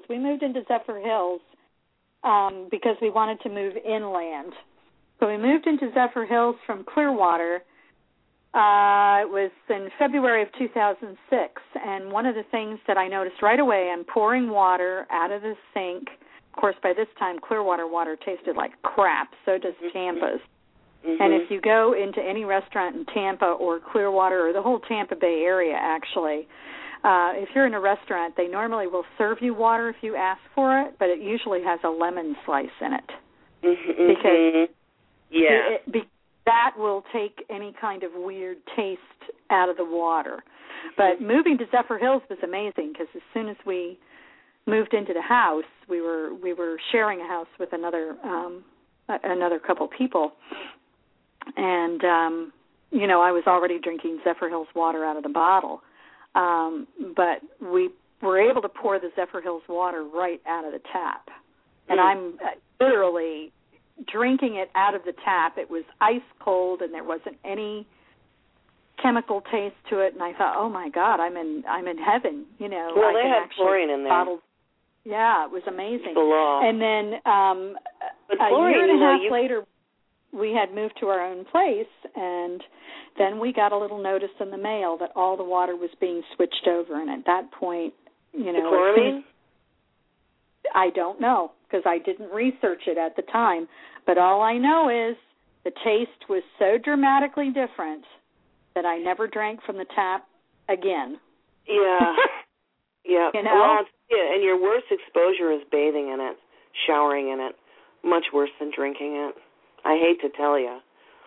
because we wanted to move inland. So we moved into Zephyr Hills from Clearwater. It was in February of 2006, and one of the things that I noticed right away, I'm pouring water out of the sink. Of course, by this time, Clearwater water tasted like crap. So does Tampa's. And if you go into any restaurant in Tampa or Clearwater or the whole Tampa Bay area, actually, if you're in a restaurant, they normally will serve you water if you ask for it, but it usually has a lemon slice in it. Because that will take any kind of weird taste out of the water. But moving to Zephyr Hills was amazing because as soon as we moved into the house, we were sharing a house with another couple people. And, I was already drinking Zephyr Hills water out of the bottle. But we were able to pour the Zephyr Hills water right out of the tap. And I'm literally drinking it out of the tap. It was ice cold, and there wasn't any chemical taste to it. And I thought, oh, my God, I'm in heaven. Well, they had chlorine in there. Yeah, it was amazing. The law. And then a year and a half later, we had moved to our own place, and then we got a little notice in the mail that all the water was being switched over. And at that point, the chloramine? I don't know because I didn't research it at the time. But all I know is the taste was so dramatically different that I never drank from the tap again. Yeah. Yeah. Well, and your worst exposure is bathing in it, showering in it. Much worse than drinking it. I hate to tell you.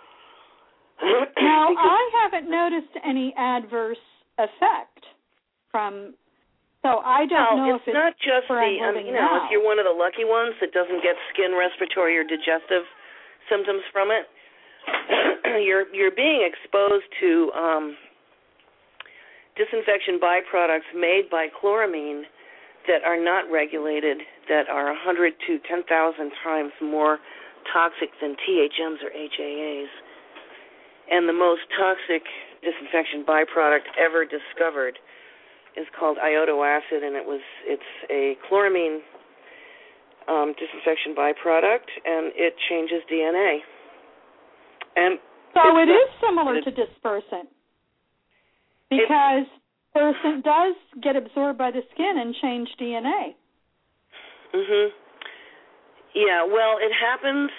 Now, I haven't noticed any adverse effect from, so I don't know if it's not just if you're one of the lucky ones that doesn't get skin, respiratory, or digestive symptoms from it, you're being exposed to disinfection byproducts made by chloramine that are not regulated, that are 100 to 10,000 times more toxic than THMs or HAAs. And the most toxic disinfection byproduct ever discovered is called iodoacid, and it's a chloramine disinfection byproduct, and it changes DNA. And so it is similar to dispersant, because dispersant does get absorbed by the skin and change DNA. Mhm. Yeah. Well, it happens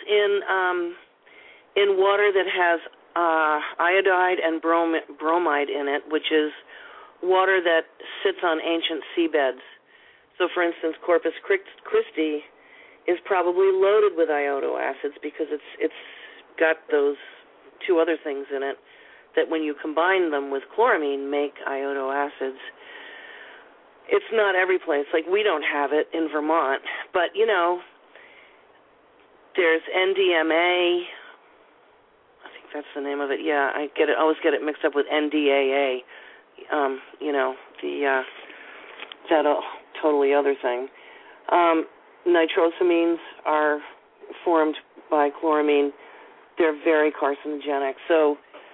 in water that has iodide and bromide in it, which is water that sits on ancient seabeds. So, for instance, Corpus Christi is probably loaded with iodoacids because it's got those two other things in it that, when you combine them with chloramine, make iodoacids. It's not every place. Like, we don't have it in Vermont, but there's NDMA. I think that's the name of it. Yeah, I always get it mixed up with NDAA. That totally other thing. Nitrosamines are formed by chloramine. They're very carcinogenic. So,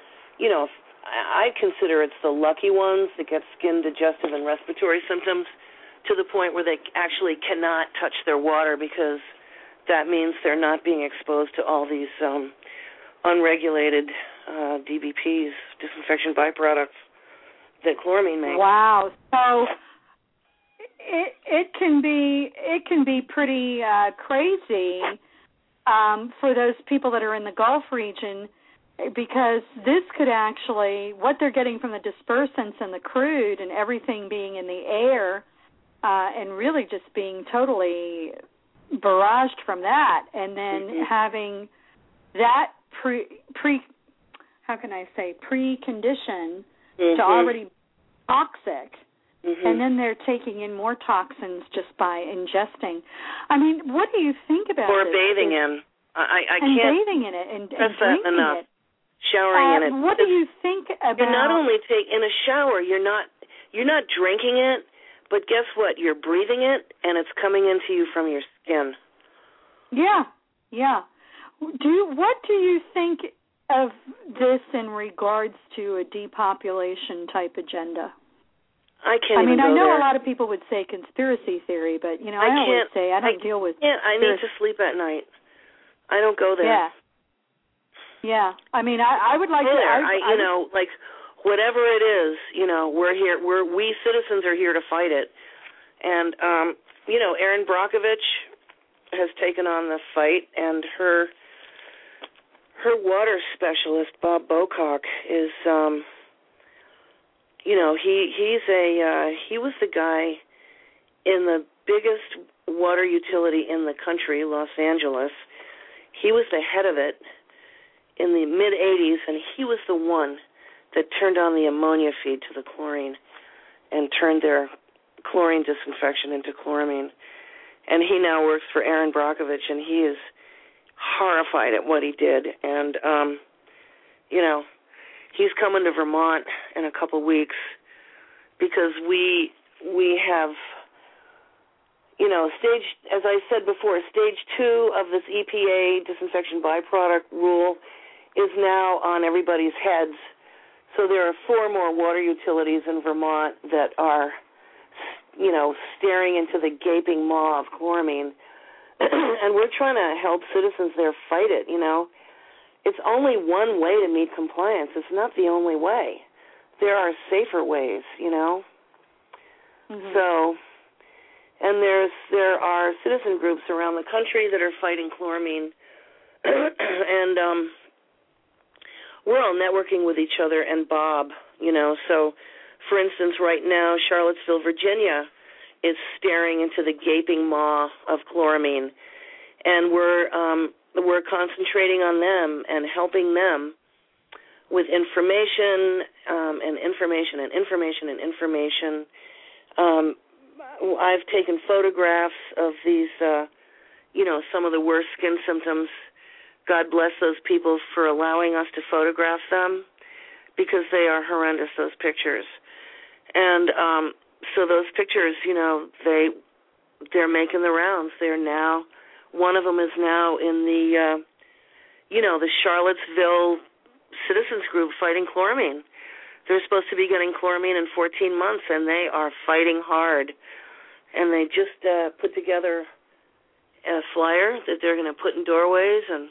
I consider it's the lucky ones that get skin, digestive, and respiratory symptoms to the point where they actually cannot touch their water, because that means they're not being exposed to all these unregulated DBPs, disinfection byproducts, that chloramine makes. Wow. So it can be pretty crazy for those people that are in the Gulf region, because this could actually, what they're getting from the dispersants and the crude and everything being in the air, and really just being totally barraged from that, and then having that precondition to already toxic, and then they're taking in more toxins just by ingesting. I mean, what do you think about or this? Bathing in? I and can't bathing in it and drinking enough. it. Showering in it. What do you think about? You're not only in a shower. You're not drinking it, but guess what? You're breathing it, and it's coming into you from your skin. Yeah. What do you think of this in regards to a depopulation type agenda? I can't. I mean, I know there. a lot of people would say conspiracy theory, but I always say I don't deal with. I need to sleep at night. I don't go there. Yeah. I mean, I would like to. Like whatever it is, we're here. We citizens are here to fight it, and Erin Brockovich has taken on the fight, and her water specialist, Bob Bocock, is he was the guy in the biggest water utility in the country, Los Angeles. He was the head of it in the mid-'80s, and he was the one that turned on the ammonia feed to the chlorine and turned their chlorine disinfection into chloramine. And he now works for Erin Brockovich, and he is horrified at what he did. And, he's coming to Vermont in a couple weeks because we have, as I said before, stage 2 of this EPA disinfection byproduct rule is now on everybody's heads. So there are 4 more water utilities in Vermont that are, staring into the gaping maw of chloramine. And we're trying to help citizens there fight it, It's only one way to meet compliance. It's not the only way. There are safer ways, So, and there are citizen groups around the country that are fighting chloramine, and we're all networking with each other and Bob, So, for instance, right now, Charlottesville, Virginia is staring into the gaping maw of chloramine, and we're concentrating on them and helping them with information and information and information and information. I've taken photographs of these, some of the worst skin symptoms. God bless those people for allowing us to photograph them, because they are horrendous, those pictures. And so those pictures, they're making the rounds. They're now One of them is now in the, the Charlottesville citizens group fighting chloramine. They're supposed to be getting chloramine in 14 months, and they are fighting hard. And they just put together a flyer that they're going to put in doorways, and,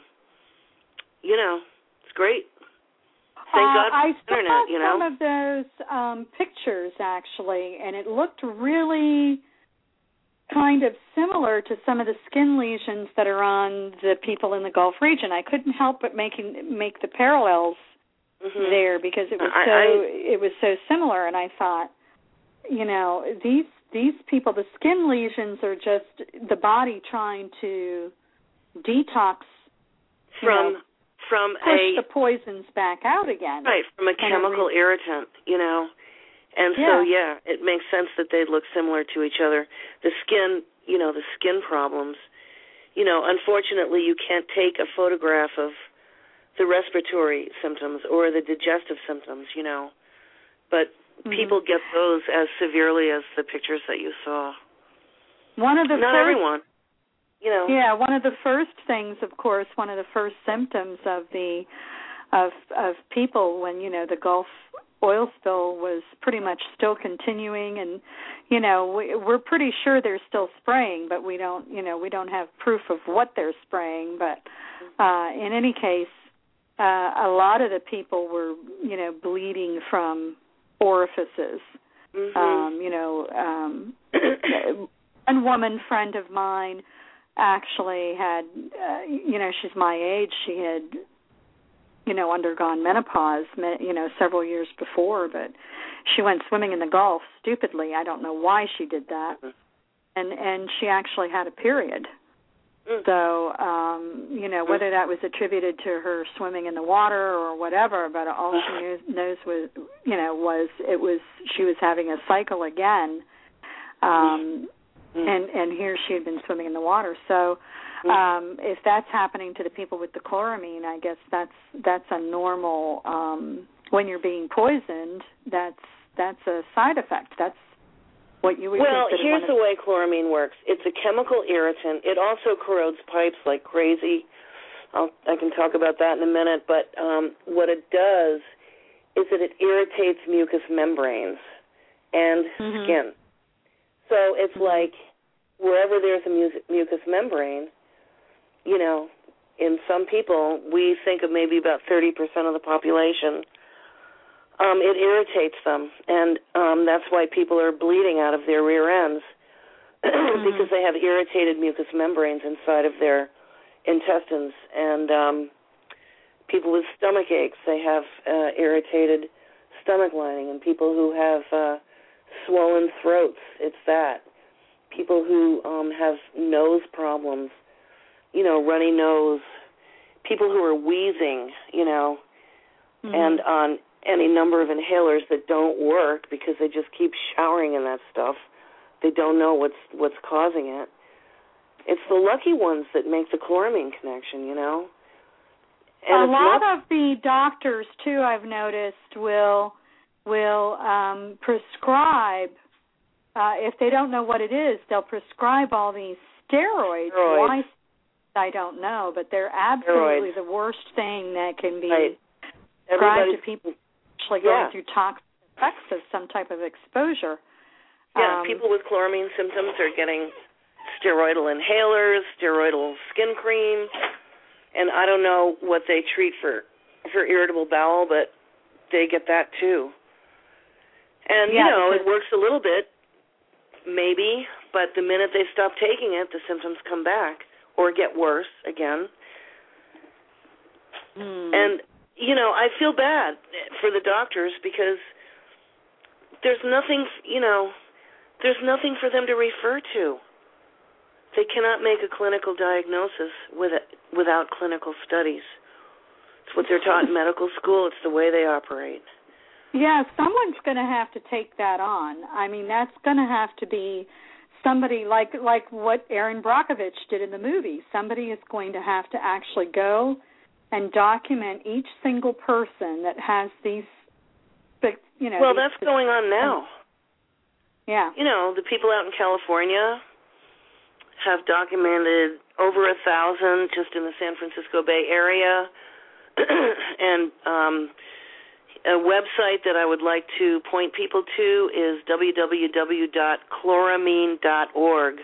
it's great. Thank God for the internet, I saw some of those pictures, actually, and it looked really kind of similar to some of the skin lesions that are on the people in the Gulf region. I couldn't help but make the parallels there because it was so similar, and I thought, these people, the skin lesions are just the body trying to detox push the poisons back out again. Right, from a chemical irritant, And so, it makes sense that they look similar to each other. The skin, the skin problems, unfortunately you can't take a photograph of the respiratory symptoms or the digestive symptoms, but people get those as severely as the pictures that you saw. Not everyone. Yeah, one of the first things, of course, one of the first symptoms of people when, the Gulf oil spill was pretty much still continuing, and, we're pretty sure they're still spraying, but we don't have proof of what they're spraying. But in any case, a lot of the people were, bleeding from orifices. One woman friend of mine actually had, she's my age. She had, undergone menopause, several years before, but she went swimming in the Gulf stupidly. I don't know why she did that. And she actually had a period. So, whether that was attributed to her swimming in the water or whatever, but all she knows was, she was having a cycle again. And here she had been swimming in the water. So if that's happening to the people with the chloramine, I guess that's a normal, when you're being poisoned, that's a side effect. That's what you would consider. Well, here's the way chloramine works. It's a chemical irritant. It also corrodes pipes like crazy. I can talk about that in a minute. But what it does is that it irritates mucous membranes and skin. So it's like wherever there's a mucous membrane, in some people, we think of maybe about 30% of the population, it irritates them. And that's why people are bleeding out of their rear ends because they have irritated mucous membranes inside of their intestines. And people with stomach aches, they have irritated stomach lining. And people who have swollen throats, it's that. People who have nose problems, runny nose, people who are wheezing, and on any number of inhalers that don't work because they just keep showering in that stuff. They don't know what's causing it. It's the lucky ones that make the chloramine connection, And a lot of the doctors, too, I've noticed, will prescribe, if they don't know what it is, they'll prescribe all these steroids. Why? I don't know, but they're absolutely the worst thing that can be prescribed to people actually going through toxic effects of some type of exposure. Yeah, people with chloramine symptoms are getting steroidal inhalers, steroidal skin cream, and I don't know what they treat for irritable bowel, but they get that too. And, it works a little bit, maybe, but the minute they stop taking it, the symptoms come back or get worse again. And, I feel bad for the doctors because there's nothing, there's nothing for them to refer to. They cannot make a clinical diagnosis without clinical studies. It's what they're taught in medical school. It's the way they operate. Yeah, someone's going to have to take that on. I mean, that's going to have to be somebody like what Erin Brockovich did in the movie. Somebody is going to have to actually go and document each single person that has these, Well, that's going on now. Yeah. The people out in California have documented over 1,000 just in the San Francisco Bay Area. And a website that I would like to point people to is www.chloramine.org.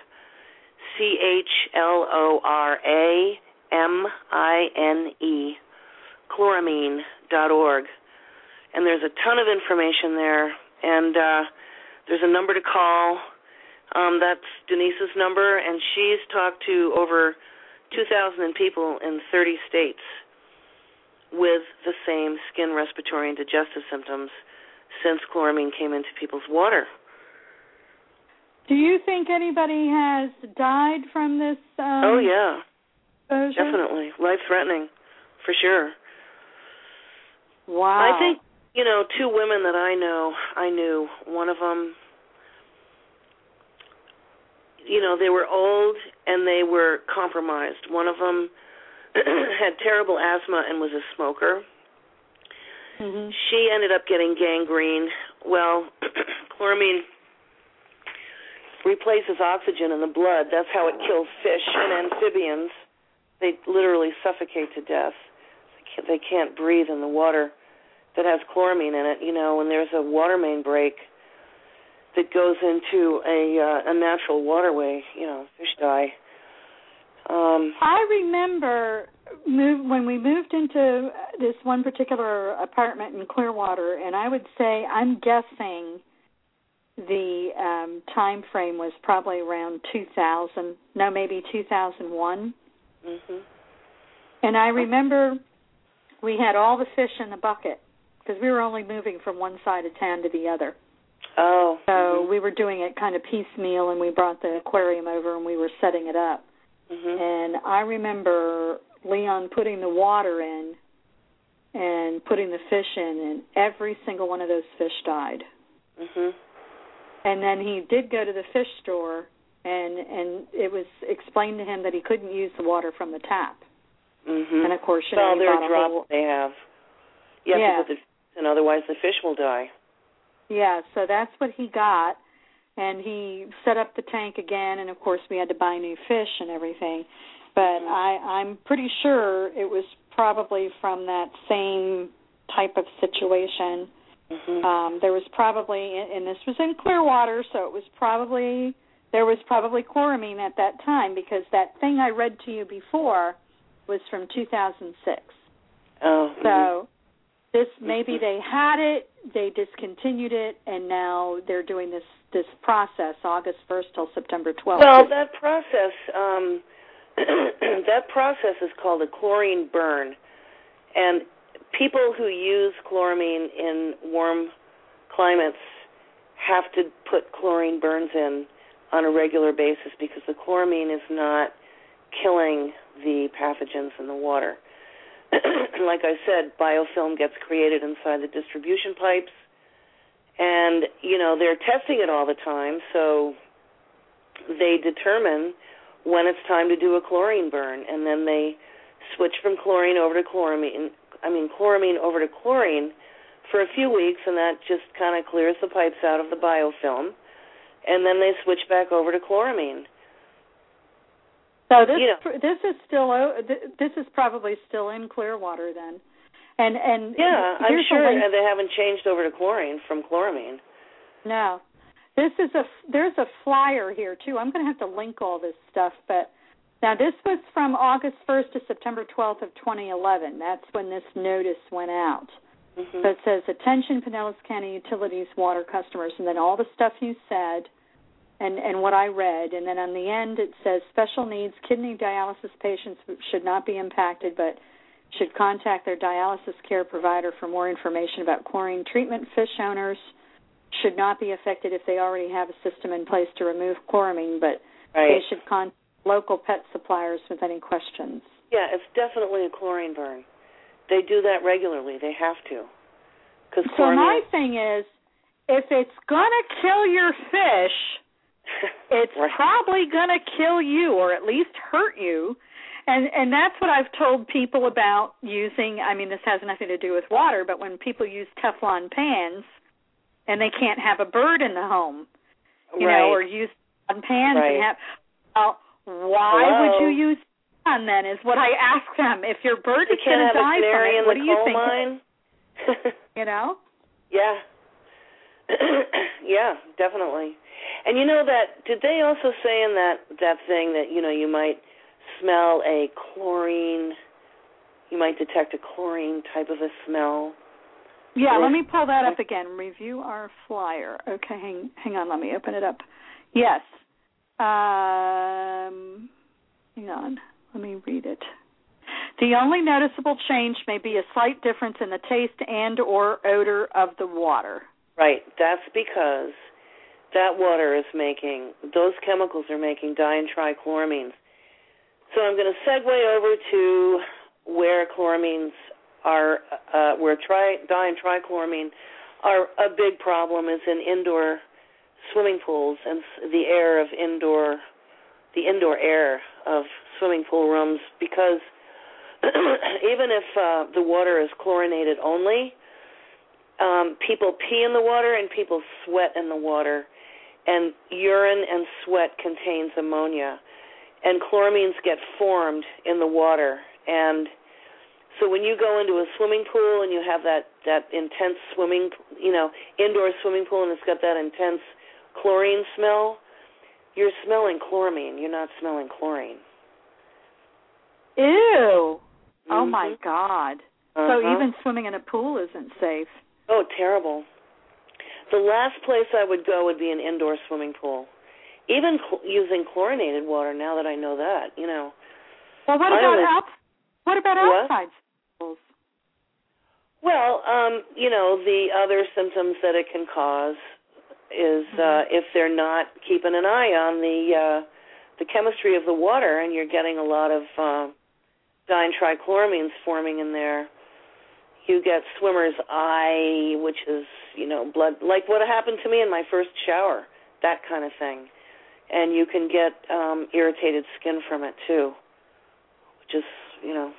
CHLORAMINE, chloramine.org. And there's a ton of information there, and there's a number to call. That's Denise's number, and she's talked to over 2,000 people in 30 states with the same skin, respiratory, and digestive symptoms since chloramine came into people's water. Do you think anybody has died from this? Oh, yeah. Exposure? Definitely. Life-threatening, for sure. Wow. I think, 2 women that I knew, one of them, they were old and they were compromised. One of them had terrible asthma and was a smoker. Mm-hmm. She ended up getting gangrene. Well, chloramine replaces oxygen in the blood. That's how it kills fish and amphibians. They literally suffocate to death. They can't breathe in the water that has chloramine in it. When there's a water main break that goes into a natural waterway, fish die. I remember when we moved into this one particular apartment in Clearwater, and I would say I'm guessing the time frame was probably around 2000, maybe 2001. Mm-hmm. And I remember we had all the fish in the bucket because we were only moving from one side of town to the other. Oh. So we were doing it kind of piecemeal, and we brought the aquarium over and we were setting it up. Mm-hmm. And I remember Leon putting the water in and putting the fish in, and every single one of those fish died. Mm-hmm. And then he did go to the fish store, and it was explained to him that he couldn't use the water from the tap. Mm-hmm. And, of course, well, there are drops they have. You have to put the fish in, otherwise the fish will die. Yeah, so that's what he got. And he set up the tank again, and, of course, we had to buy new fish and everything. But I'm pretty sure it was probably from that same type of situation. Mm-hmm. There was probably, and this was in Clearwater, so there was probably chloramine at that time, because that thing I read to you before was from 2006. Oh. So maybe they had it, they discontinued it, and now they're doing this process, August 1st till September 12th. Well, that process is called a chlorine burn, and people who use chloramine in warm climates have to put chlorine burns in on a regular basis because the chloramine is not killing the pathogens in the water. Like I said, biofilm gets created inside the distribution pipes, and, they're testing it all the time, so they determine when it's time to do a chlorine burn, and then they switch from chloramine over to chlorine for a few weeks, and that just kind of clears the pipes out of the biofilm, and then they switch back over to chloramine. So this is probably still in Clearwater then, and yeah, I'm sure they haven't changed over to chlorine from chloramine. No, there's a flyer here too. I'm going to have to link all this stuff, but now this was from August 1st to September 12th of 2011. That's when this notice went out. Mm-hmm. So it says, "Attention, Pinellas County Utilities water customers," and then all the stuff you said. And what I read, and then on the end it says, "Special needs kidney dialysis patients should not be impacted, but should contact their dialysis care provider for more information about chlorine treatment. Fish owners should not be affected if they already have a system in place to remove chloramine, but they should contact local pet suppliers with any questions." Yeah, it's definitely a chlorine burn. They do that regularly. They have to. So my thing is, if it's going to kill your fish, it's probably going to kill you or at least hurt you. And that's what I've told people about using. I mean, this has nothing to do with water, but when people use Teflon pans and they can't have a bird in the home, you know, or use Teflon pans and have, why would you use neon then? Is what I ask them. If your bird is going to die from it, what do you think? Mine? You know? Yeah. Yeah, definitely. And you know that, did they also say in that thing that, you know, you might smell a chlorine, you might detect a chlorine type of a smell? Yeah, let me pull that up again. Review our flyer. Okay, hang on, let me open it up. Yes. Hang on, let me read it. The only noticeable change may be a slight difference in the taste and or odor of the water. Right, that's because that water is making, those chemicals are making di-and-trichloramines. So I'm going to segue over to where chloramines are, where di- and trichloramine are a big problem is in indoor swimming pools and the indoor air of swimming pool rooms, because even if the water is chlorinated only, people pee in the water and people sweat in the water, and urine and sweat contains ammonia, and chloramines get formed in the water. And so when you go into a swimming pool and you have that intense swimming, you know, indoor swimming pool, and it's got that intense chlorine smell, you're smelling chloramine. You're not smelling chlorine. Ew. Mm-hmm. Oh, my God. So even swimming in a pool isn't safe. Oh, terrible. The last place I would go would be an indoor swimming pool. Even using chlorinated water, now that I know that, you know. Well, what about outside pools? Well, you know, the other symptoms that it can cause is if they're not keeping an eye on the chemistry of the water, and you're getting a lot of di-and-trichloramines forming in there. You get swimmer's eye, which is, you know, blood, like what happened to me in my first shower, that kind of thing. And you can get irritated skin from it, too, which is, you know.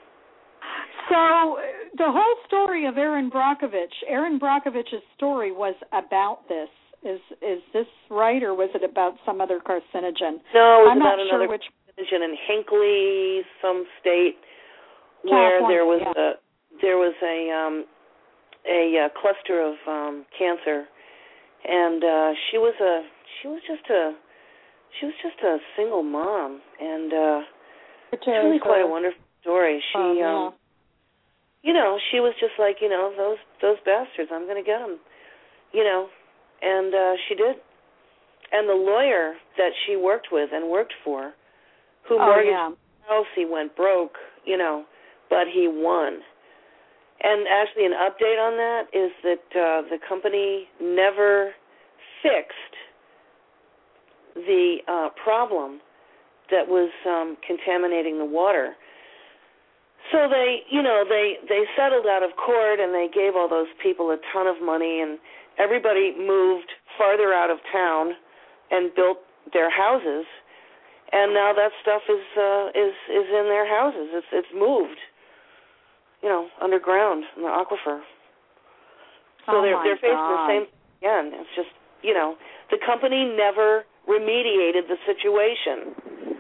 So the whole story of Erin Brockovich's story was about this. Is this right, or was it about some other carcinogen? No, it was I'm about not another sure carcinogen in Hinckley, some state, where there was a cluster of cancer, and she was just a single mom, and it's really quite a wonderful story. She you know, she was just like, you know, those bastards, I'm going to get them, you know, and she did. And the lawyer that she worked with and worked for, who mortgaged the house, he went broke, you know, but he won. And actually an update on that is that the company never fixed the problem that was contaminating the water. So they settled out of court, and they gave all those people a ton of money, and everybody moved farther out of town and built their houses, and now that stuff is in their houses. It's moved, you know, underground in the aquifer. So they're facing the same thing again. It's just, you know, the company never remediated the situation.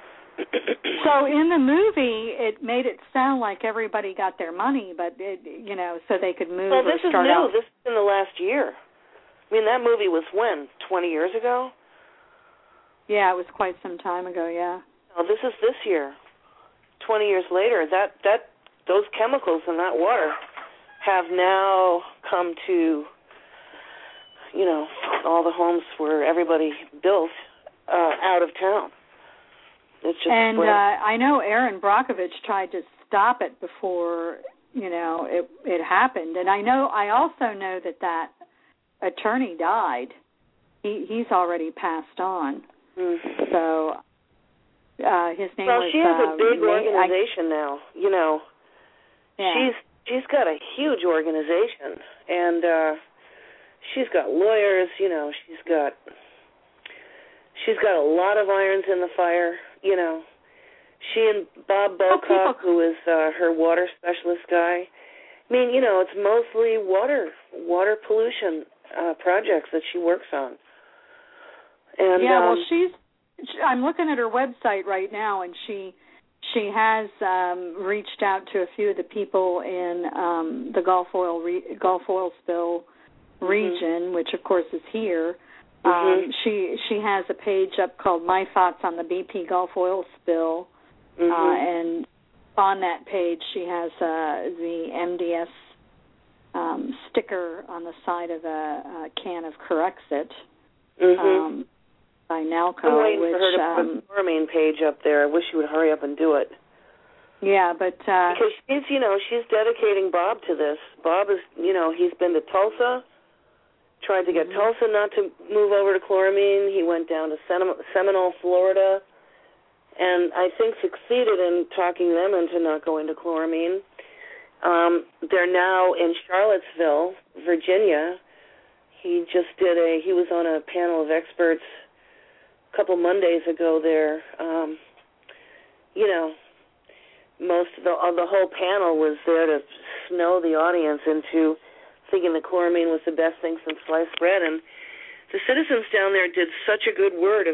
So in the movie, it made it sound like everybody got their money, but you know, so they could move. Well, this or start is new. out. This is in the last year. I mean, that movie was when? 20 years ago? Yeah, it was quite some time ago. Yeah. No, this is this year. 20 years later, those chemicals in that water have now come to, you know, all the homes where everybody built out of town. It's just I know Erin Brockovich tried to stop it before, you know, it happened. And I also know that attorney died. He's already passed on. Mm-hmm. So his name was... Well, she has a big organization now, you know. Yeah. She's got a huge organization, and she's got lawyers, you know, she's got a lot of irons in the fire, you know. She and Bob Bocock, who is her water specialist guy, I mean, you know, it's mostly water pollution projects that she works on. And well, I'm looking at her website right now, and she has reached out to a few of the people in the Gulf oil spill region, which of course is here. She has a page up called My Thoughts on the BP Gulf Oil Spill, and on that page she has the MDS sticker on the side of a can of Corexit by Nalco. I'm waiting for her to put the chloramine page up there. I wish she would hurry up and do it. Yeah, but because she's dedicating Bob to this. Bob is, he's been to Tulsa. Tried to get Tulsa not to move over to chloramine. He went down to Seminole, Florida, and I think succeeded in talking them into not going to chloramine. They're now in Charlottesville, Virginia. He was on a panel of experts a couple Mondays ago there. Most of the whole panel was there to snow the audience into thinking the chloramine was the best thing since sliced bread, and the citizens down there did such a good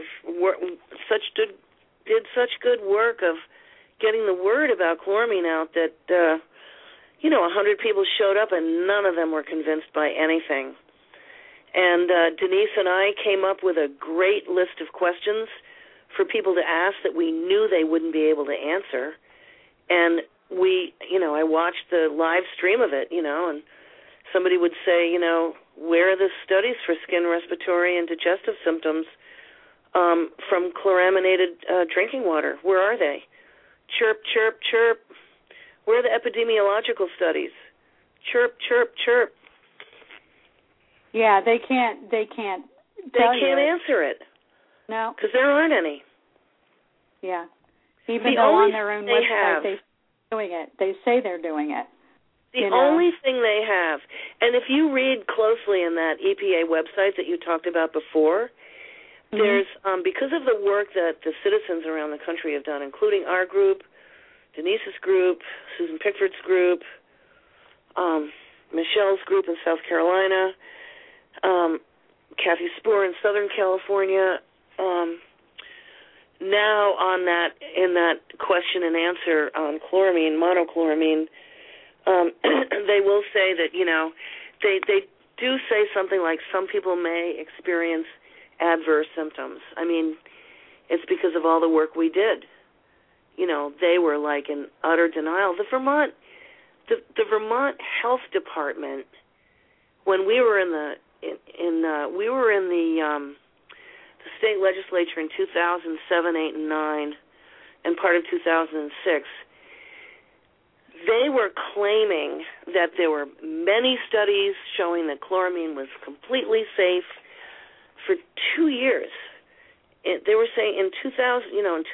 such good work of getting the word about chloramine out that 100 people showed up and none of them were convinced by anything. And Denise and I came up with a great list of questions for people to ask that we knew they wouldn't be able to answer, and I watched the live stream of it, and somebody would say, where are the studies for skin, respiratory, and digestive symptoms from chloraminated drinking water? Where are they? Chirp, chirp, chirp. Where are the epidemiological studies? Chirp, chirp, chirp. Yeah, they can't answer it. No. Because there aren't any. Yeah. Even though on their own website they're doing it. They say they're doing it. The only thing they have, and if you read closely in that EPA website that you talked about before, there's, because of the work that the citizens around the country have done, including our group, Denise's group, Susan Pickford's group, Michelle's group in South Carolina, Kathy Spoor in Southern California, now in that question and answer on chloramine, monochloramine, they will say that, they do say something like some people may experience adverse symptoms. I mean, it's because of all the work we did. They were like in utter denial. The Vermont Health Department, when we were in the state legislature in 2007, 8, and 9, and part of 2006, they were claiming that there were many studies showing that chloramine was completely safe for 2 years. They were saying in 2008,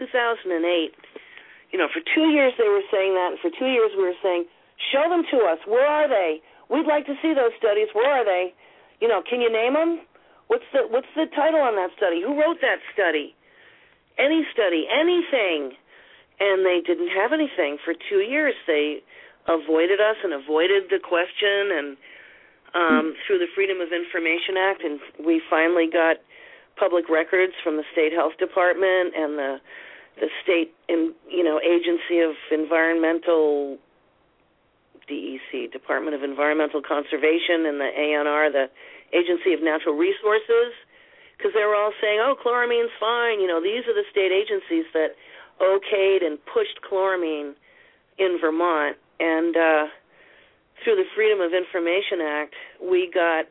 for 2 years they were saying that, and for 2 years we were saying, show them to us. Where are they? We'd like to see those studies. Where are they? Can you name them? What's the title on that study? Who wrote that study? Any study, anything. And they didn't have anything. For 2 years they avoided us and avoided the question, and through the Freedom of Information Act, and we finally got public records from the State Health Department and the State Agency of Environmental, DEC, Department of Environmental Conservation, and the ANR, the Agency of Natural Resources, because they were all saying, chloramine's fine. These are the state agencies that okayed and pushed chloramine in Vermont. And through the Freedom of Information Act, we got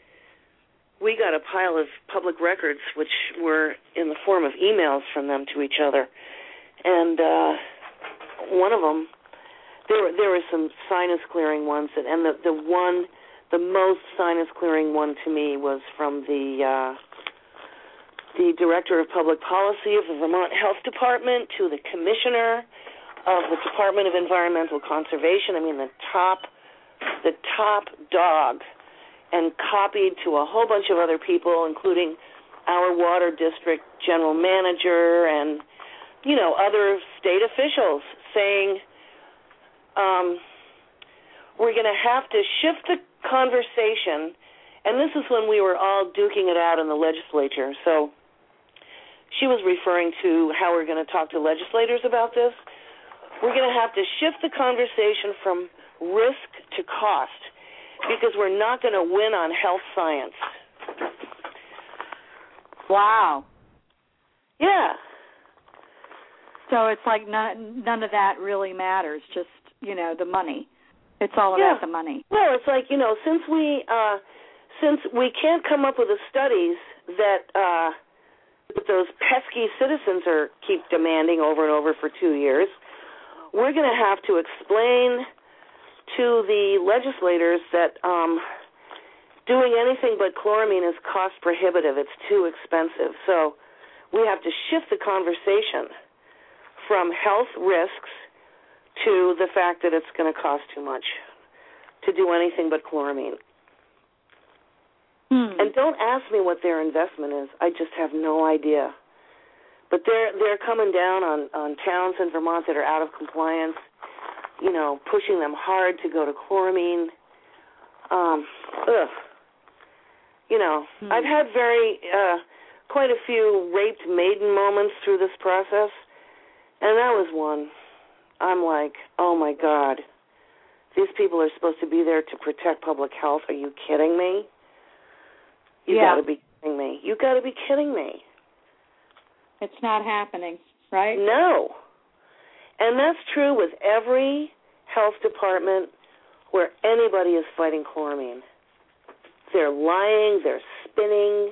a pile of public records, which were in the form of emails from them to each other. And one of them, there were some sinus clearing ones, and the most sinus clearing one to me was from the Director of Public Policy of the Vermont Health Department to the Commissioner of the Department of Environmental Conservation. I mean, the top dog, and copied to a whole bunch of other people, including our water district general manager and, other state officials, saying, we're going to have to shift the conversation, and this is when we were all duking it out in the legislature. So she was referring to how we're going to talk to legislators about this. We're going to have to shift the conversation from risk to cost because we're not going to win on health science. Wow. Yeah. So it's like none of that really matters, just, the money. It's all about the money. Well, it's like, since we can't come up with the studies that those pesky citizens keep demanding over and over for 2 years, we're going to have to explain to the legislators that doing anything but chloramine is cost prohibitive. It's too expensive. So we have to shift the conversation from health risks to the fact that it's going to cost too much to do anything but chloramine. And don't ask me what their investment is. I just have no idea. But they're coming down on towns in Vermont that are out of compliance, pushing them hard to go to chloramine. I've had quite a few raped maiden moments through this process, and that was one. I'm like, oh, my God. These people are supposed to be there to protect public health. Are you kidding me? You got to be kidding me. You got to be kidding me. It's not happening, right? No. And that's true with every health department where anybody is fighting chloramine. They're lying, they're spinning,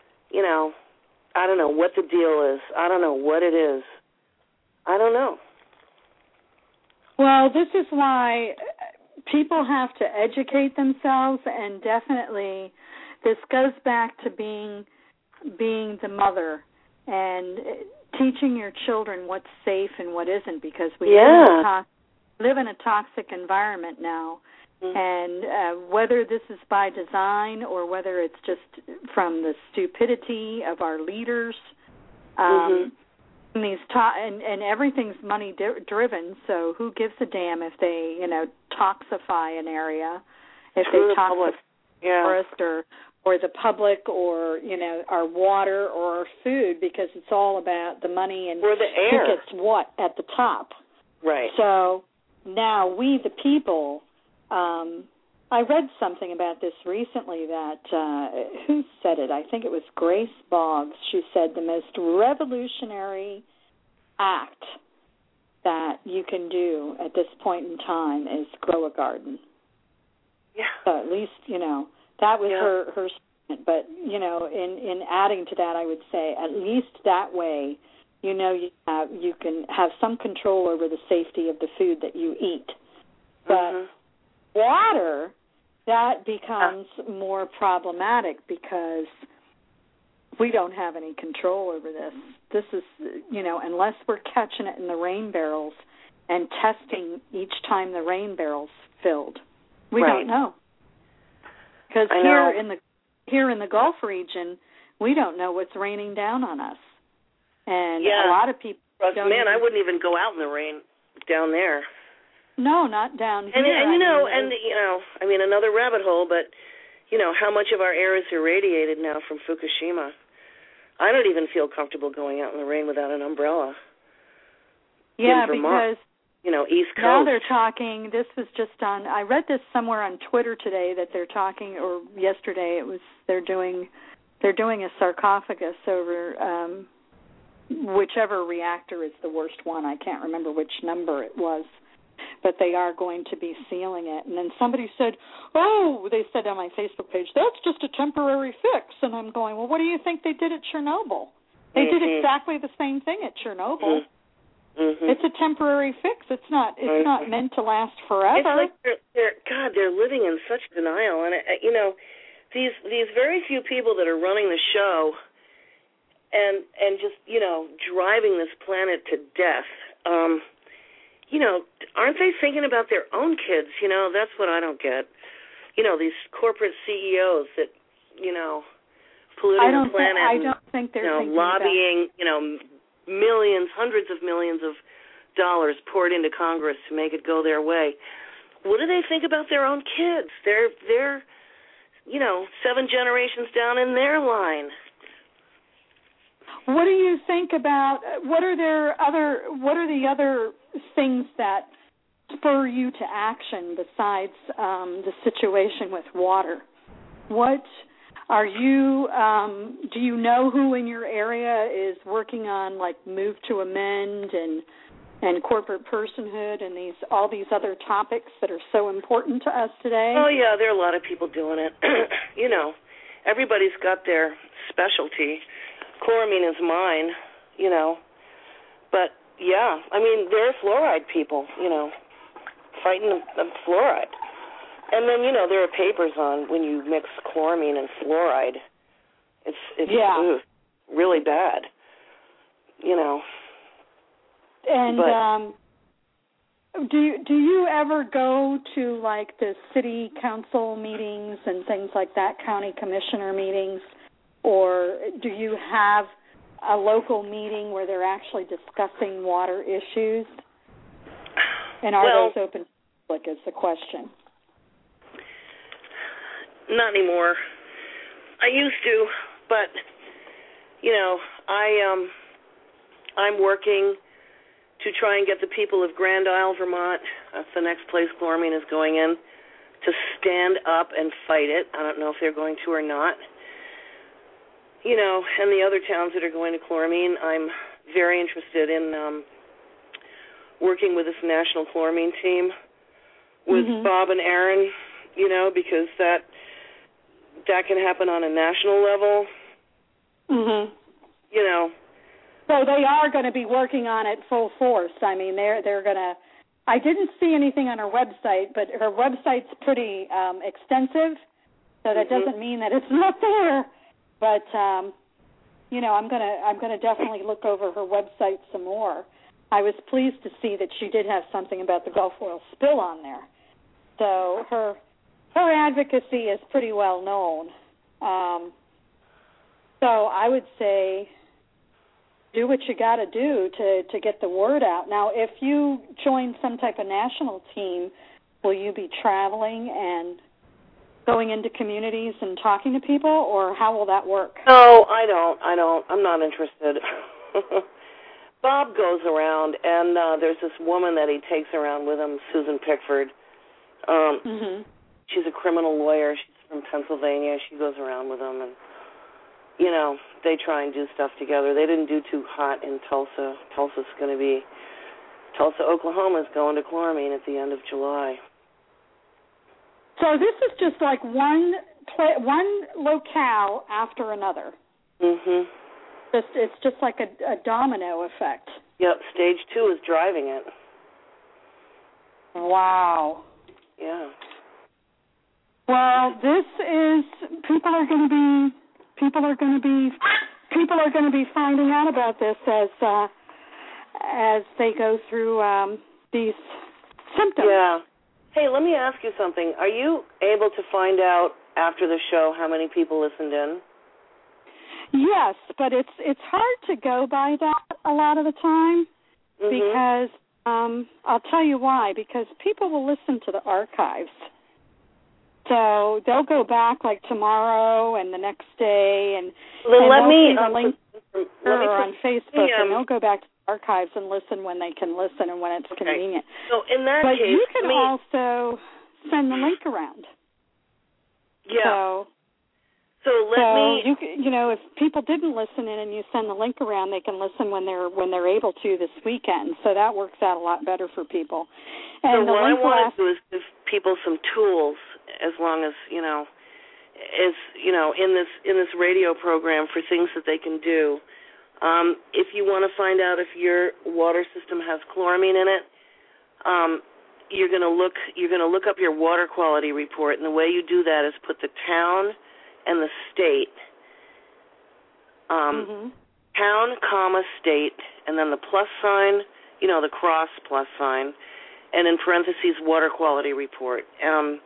I don't know what the deal is. I don't know what it is. I don't know. Well, this is why people have to educate themselves, and definitely this goes back to being the mother and teaching your children what's safe and what isn't, because we live in a toxic environment now. And whether this is by design or whether it's just from the stupidity of our leaders, and everything's money driven. So who gives a damn if they toxify an area, if they toxify the forest or the public or our water or our food, because it's all about the money and or the air. Who gets what at the top. Right. So now we, the people. I read something about this recently that, who said it? I think it was Grace Boggs. She said the most revolutionary act that you can do at this point in time is grow a garden. Yeah. So at least, that was her statement. But, in adding to that, I would say at least that way, you can have some control over the safety of the food that you eat. But water, that becomes more problematic because we don't have any control over this. This is, unless we're catching it in the rain barrels and testing each time the rain barrel's filled, we don't know. Because here in the Gulf region, we don't know what's raining down on us, and a lot of people. I wouldn't even go out in the rain down there. No, not down here. And another rabbit hole, but, how much of our air is irradiated now from Fukushima? I don't even feel comfortable going out in the rain without an umbrella. Yeah, in Vermont, because, East Coast. Now they're talking, this was just I read this somewhere on Twitter today that they're talking, or yesterday they're doing a sarcophagus over whichever reactor is the worst one. I can't remember which number it was. But they are going to be sealing it. And then somebody said, they said on my Facebook page, that's just a temporary fix. And I'm going, well, what do you think they did at Chernobyl? They did exactly the same thing at Chernobyl. It's a temporary fix. It's not meant to last forever. It's like they're living in such denial. And, these very few people that are running the show and just, driving this planet to death, aren't they thinking about their own kids? That's what I don't get. These corporate CEOs that, polluting the planet. I don't think they're thinking lobbying, millions, hundreds of millions of dollars poured into Congress to make it go their way. What do they think about their own kids? They're 7 generations down in their line. What do you think about, what are the other things that spur you to action besides the situation with water? What are you, do you know who in your area is working on, like, Move to Amend and corporate personhood and all these other topics that are so important to us today? Oh, yeah, there are a lot of people doing it. You know, everybody's got their specialty. Chloramine is mine, you know. But, yeah, I mean, there are fluoride people, you know, fighting the fluoride. And then, you know, there are papers on when you mix chloramine and fluoride. It's really bad, you know. And do you ever go to, like, the city council meetings and things like that, county commissioner meetings, or do you have a local meeting where they're actually discussing water issues? And are those open to the public is the question. Not anymore. I used to, but, you know, I'm working to try and get the people of Grand Isle, Vermont, that's the next place chloramine is going in, to stand up and fight it. I don't know if they're going to or not. You know, and the other towns that are going to chloramine, I'm very interested in working with this national chloramine team with Bob and Aaron, you know, because that can happen on a national level. You know. So they are going to be working on it full force. I mean, they're going to. I didn't see anything on her website, but her website's pretty extensive, so that doesn't mean that it's not there. But you know, I'm gonna definitely look over her website some more. I was pleased to see that she did have something about the Gulf oil spill on there. So her advocacy is pretty well known. So I would say do what you got to do to get the word out. Now, if you join some type of national team, will you be traveling and going into communities and talking to people, or how will that work? No, I don't. I'm not interested. Bob goes around, and there's this woman that he takes around with him, Susan Pickford. She's a criminal lawyer. She's from Pennsylvania. She goes around with him, and, you know, they try and do stuff together. They didn't do too hot in Tulsa. Tulsa, Oklahoma is going to chloramine at the end of July. So this is just like one locale after another. It's just like a domino effect. Yep, stage 2 is driving it. Wow. Yeah. Well, people are going to be finding out about this as they go through these symptoms. Yeah. Hey, let me ask you something. Are you able to find out after the show how many people listened in? Yes, but it's hard to go by that a lot of the time because I'll tell you why. Because people will listen to the archives. So they'll go back like tomorrow and the next day, and let me see the link on Facebook, and they'll go back to the archives and listen when they can listen and when it's convenient. So in that case, you can also send the link around. Yeah. So you know, if people didn't listen in and you send the link around, they can listen when they're able to this weekend. So that works out a lot better for people. And so what I want to do is give people some tools, as long as in this radio program, for things that they can do. If you want to find out if your water system has chloramine in it, you're going to look up your water quality report, and the way you do that is put the town and the state, town, comma, state, and then the plus sign, the cross plus sign, and in parentheses, water quality report. And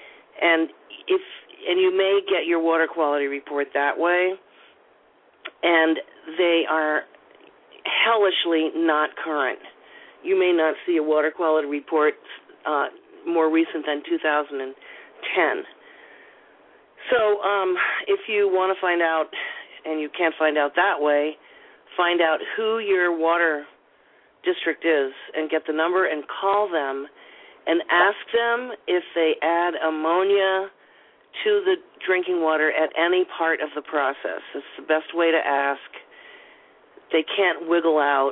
you may get your water quality report that way, and they are hellishly not current. You may not see a water quality report more recent than 2010. So if you want to find out, and you can't find out that way, find out who your water district is and get the number and call them and ask them if they add ammonia to the drinking water at any part of the process. It's the best way to ask. They can't wiggle out,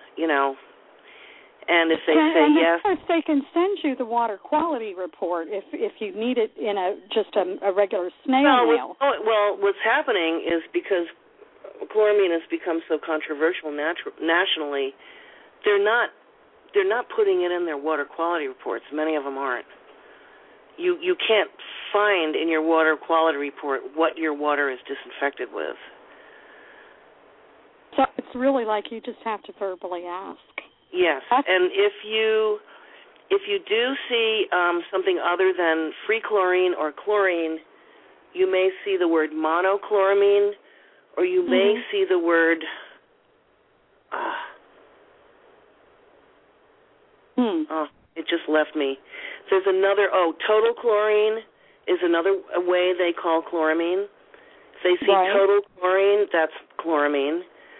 and if they say yes. And of course they can send you the water quality report if you need it in just a regular snail mail. Well, what's happening is because chloramine has become so controversial nationally, they're not putting it in their water quality reports. Many of them aren't. You can't find in your water quality report what your water is disinfected with. So it's really like you just have to verbally ask. Yes, and if you do see something other than free chlorine or chlorine, you may see the word monochloramine, or you may see the word. It just left me. There's another. Total chlorine is another way they call chloramine. If they see total chlorine, that's chloramine.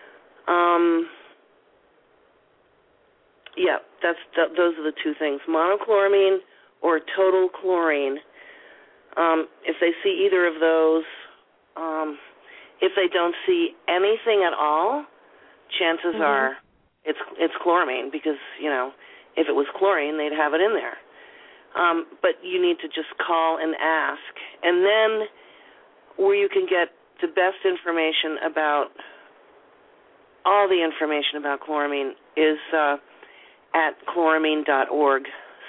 Yeah, those are the two things, monochloramine or total chlorine. If they see either of those, if they don't see anything at all, chances are it's chloramine because, if it was chlorine, they'd have it in there. But you need to just call and ask. And then where you can get the best information about, all the information about chloramine is at chloramine.org,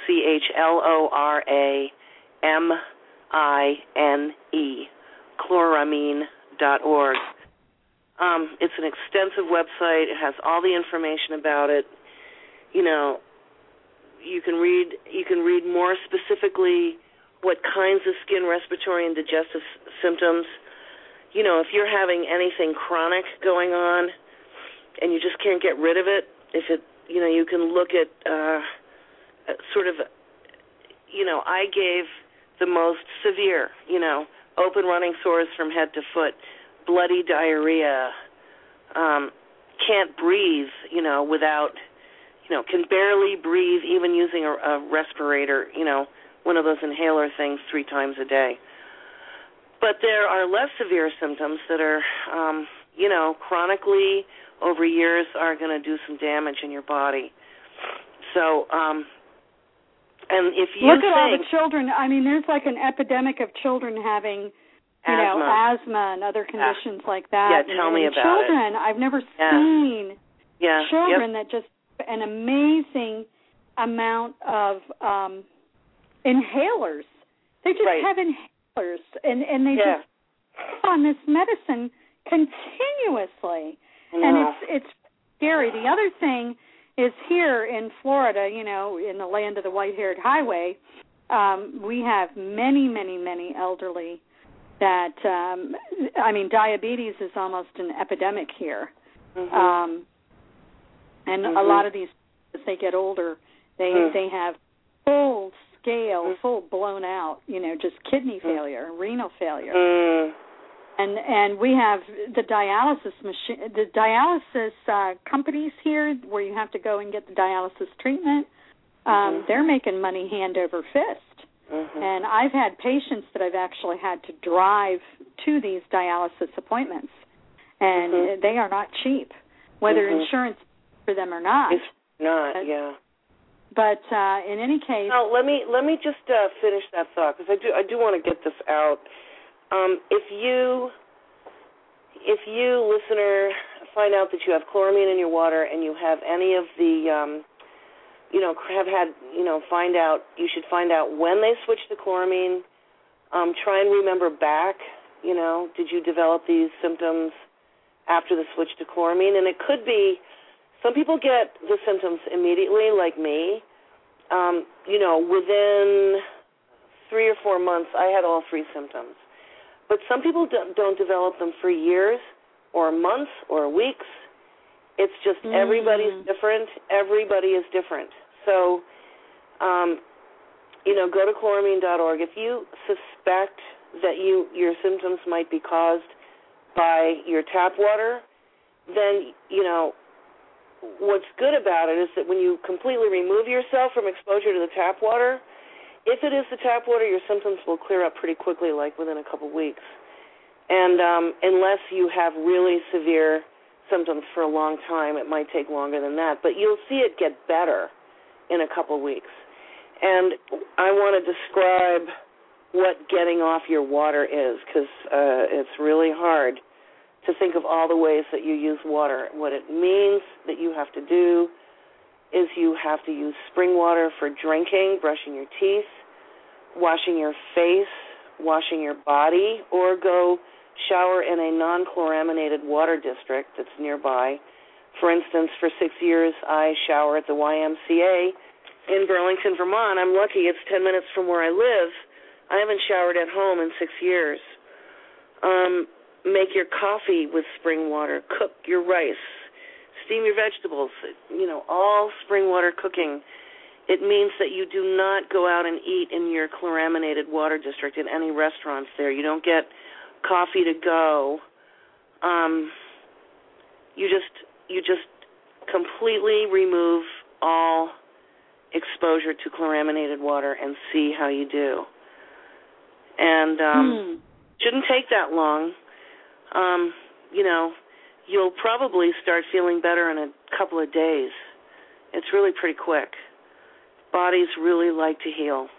CHLORAMINE, chloramine.org. It's an extensive website. It has all the information about it. You can read more specifically what kinds of skin, respiratory, and digestive symptoms. If you're having anything chronic going on and you just can't get rid of it, you can look at I gave the most severe, open running sores from head to foot, bloody diarrhea, can't breathe, without, can barely breathe even using a respirator, one of those inhaler things 3 times a day. But there are less severe symptoms that are, chronically over years are going to do some damage in your body. So, and if you look at all the children, there's like an epidemic of children having, asthma and other conditions like that. Yeah, tell me about children, I've never seen children that just an amazing amount of inhalers. They just have inhalers, and they just on this medicine continuously. And it's scary. The other thing is here in Florida, in the land of the white-haired highway, we have many, many, many elderly that, diabetes is almost an epidemic here. And a lot of these, as they get older, they have full blown out, just kidney failure, renal failure. And we have the dialysis machine, the dialysis companies here where you have to go and get the dialysis treatment. They're making money hand over fist. And I've had patients that I've actually had to drive to these dialysis appointments, and they are not cheap, whether insurance for them or not. It's not, But in any case, now let me just finish that thought because I do want to get this out. If you, listener, find out that you have chloramine in your water and you have any of the, you should find out when they switched to chloramine. Try and remember back, did you develop these symptoms after the switch to chloramine? And it could be, some people get the symptoms immediately, like me. Within 3 or 4 months, I had all 3 symptoms. But some people don't develop them for years or months or weeks. It's just everybody's different. Everybody is different. So, go to chloramine.org. If you suspect that your symptoms might be caused by your tap water, then, what's good about it is that when you completely remove yourself from exposure to the tap water, if it is the tap water, your symptoms will clear up pretty quickly, like within a couple weeks. And unless you have really severe symptoms for a long time, it might take longer than that. But you'll see it get better in a couple weeks. And I want to describe what getting off your water is, because it's really hard to think of all the ways that you use water. What it means that you have to do is you have to use spring water for drinking, brushing your teeth, washing your face, washing your body, or go shower in a non-chloraminated water district that's nearby. For instance, for 6 years, I shower at the YMCA in Burlington, Vermont. I'm lucky it's 10 minutes from where I live. I haven't showered at home in 6 years. Make your coffee with spring water. Cook your rice. Steam your vegetables. All spring water cooking. It means that you do not go out and eat in your chloraminated water district in any restaurants there. You don't get coffee to go. You just completely remove all exposure to chloraminated water and see how you do. And shouldn't take that long. You'll probably start feeling better in a couple of days. It's really pretty quick. Bodies really like to heal,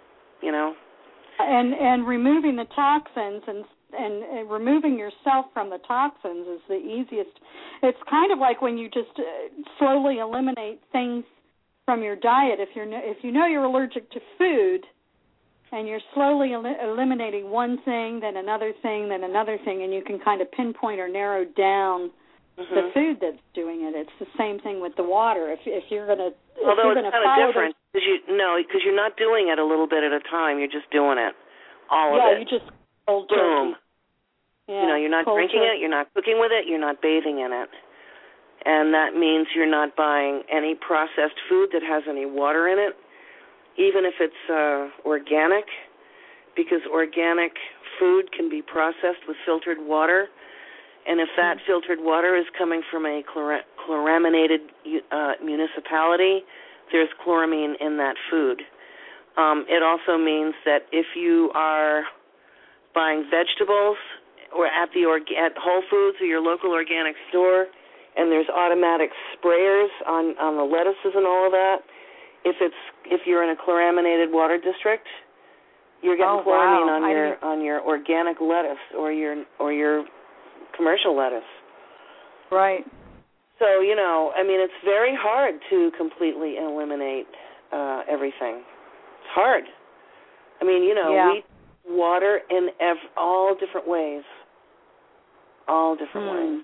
And removing the toxins and removing yourself from the toxins is the easiest. It's kind of like when you just slowly eliminate things from your diet. If you know you're allergic to food, and you're slowly eliminating one thing, then another thing, and you can kind of pinpoint or narrow down the food that's doing it. It's the same thing with the water. If you're going to, although it's kind of different, because you're not doing it a little bit at a time. You're just doing it, all of it. Yeah, you just cold boom. Turkey. Yeah, you're not drinking it, you're not cooking with it, you're not bathing in it, and that means you're not buying any processed food that has any water in it. Even if it's organic, because organic food can be processed with filtered water, and if that filtered water is coming from a chloraminated municipality, there's chloramine in that food. It also means that if you are buying vegetables or at Whole Foods or your local organic store, and there's automatic sprayers on the lettuces and all of that, if you're in a chloraminated water district, you're getting chloramine on your organic lettuce or your commercial lettuce. Right. So, it's very hard to completely eliminate everything. It's hard. We water in all different ways. All different ways.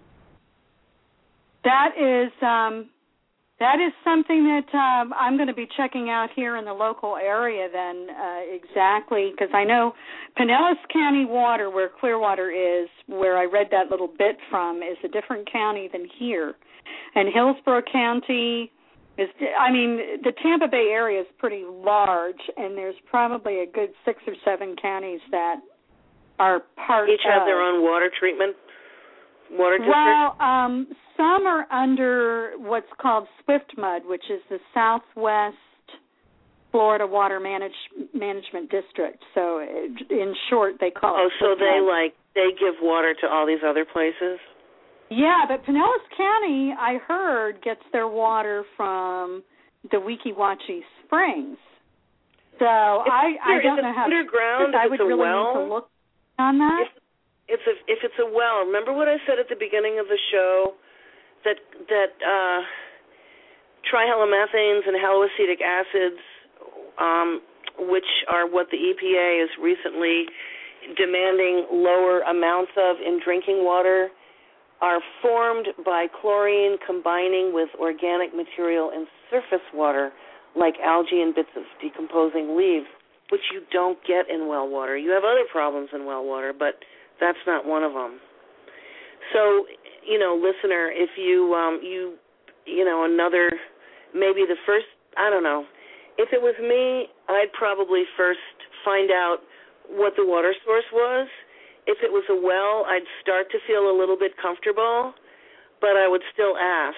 That is something that I'm going to be checking out here in the local area then exactly, because I know Pinellas County water, where Clearwater is, where I read that little bit from, is a different county than here. And Hillsborough County the Tampa Bay area is pretty large, and there's probably a good 6 or 7 counties that are part Each have their own water treatment? Water district? Well, some are under what's called SWIFTMUD, which is the Southwest Florida Water Management District. So, in short, they call it. Oh, so they give water to all these other places? Yeah, but Pinellas County, I heard, gets their water from the Weeki Wachee Springs. So I don't know how. Underground? I would really need to look on that. If it's a well, remember what I said at the beginning of the show, that trihalomethanes and haloacetic acids, which are what the EPA is recently demanding lower amounts of in drinking water, are formed by chlorine combining with organic material in surface water, like algae and bits of decomposing leaves, which you don't get in well water. You have other problems in well water, but that's not one of them. So, listener, if another, maybe the first, I don't know. If it was me, I'd probably first find out what the water source was. If it was a well, I'd start to feel a little bit comfortable. but I would still ask.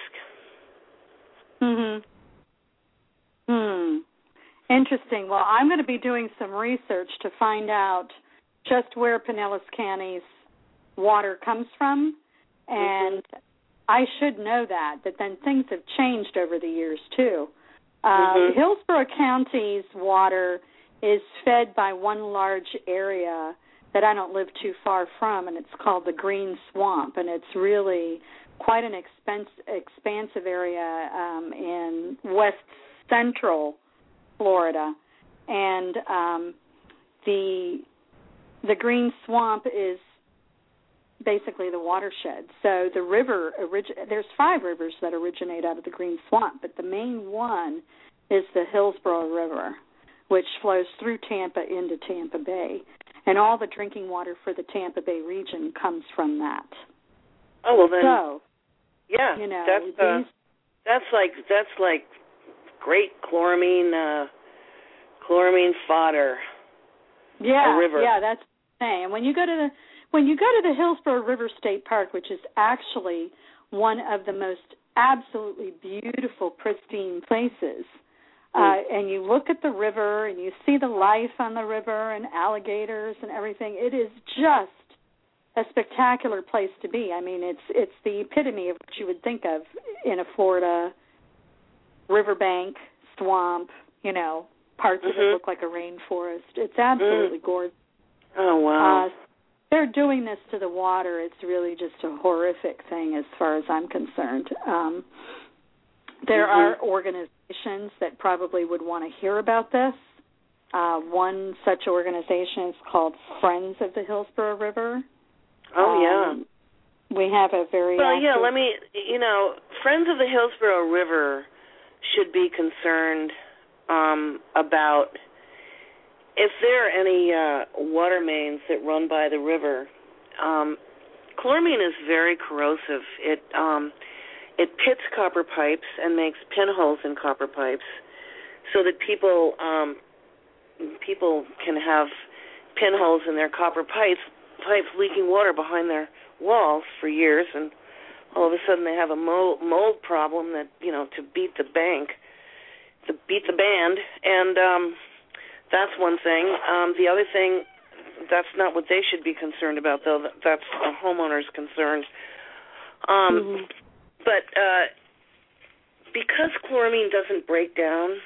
Interesting. Well, I'm going to be doing some research to find out just where Pinellas County's water comes from, and I should know that, but then things have changed over the years, too. Hillsborough County's water is fed by one large area that I don't live too far from, and it's called the Green Swamp, and it's really quite an expansive area in west central Florida, and the Green Swamp is basically the watershed. So the river, there's 5 rivers that originate out of the Green Swamp, but the main one is the Hillsborough River, which flows through Tampa into Tampa Bay, and all the drinking water for the Tampa Bay region comes from that. Oh, well then, so, yeah, you know, that's like great chloramine fodder. Yeah, a river. Yeah, that's insane. And when you go to the Hillsborough River State Park, which is actually one of the most absolutely beautiful, pristine places, and you look at the river and you see the life on the river and alligators and everything, it is just a spectacular place to be. I mean, it's the epitome of what you would think of in a Florida riverbank, swamp, you know, parts of it look like a rainforest. It's absolutely gorgeous. Oh, wow. They're doing this to the water. It's really just a horrific thing as far as I'm concerned. There are organizations that probably would want to hear about this. One such organization is called Friends of the Hillsborough River. Oh, yeah. We have a very active... Friends of the Hillsborough River should be concerned about if there are any water mains that run by the river. Chloramine is very corrosive. It pits copper pipes and makes pinholes in copper pipes so that people can have pinholes in their copper pipes leaking water behind their walls for years, and all of a sudden they have a mold problem that, to beat the band, and that's one thing. The other thing, that's not what they should be concerned about, though. That's a homeowner's concern. But because chloramine doesn't break down,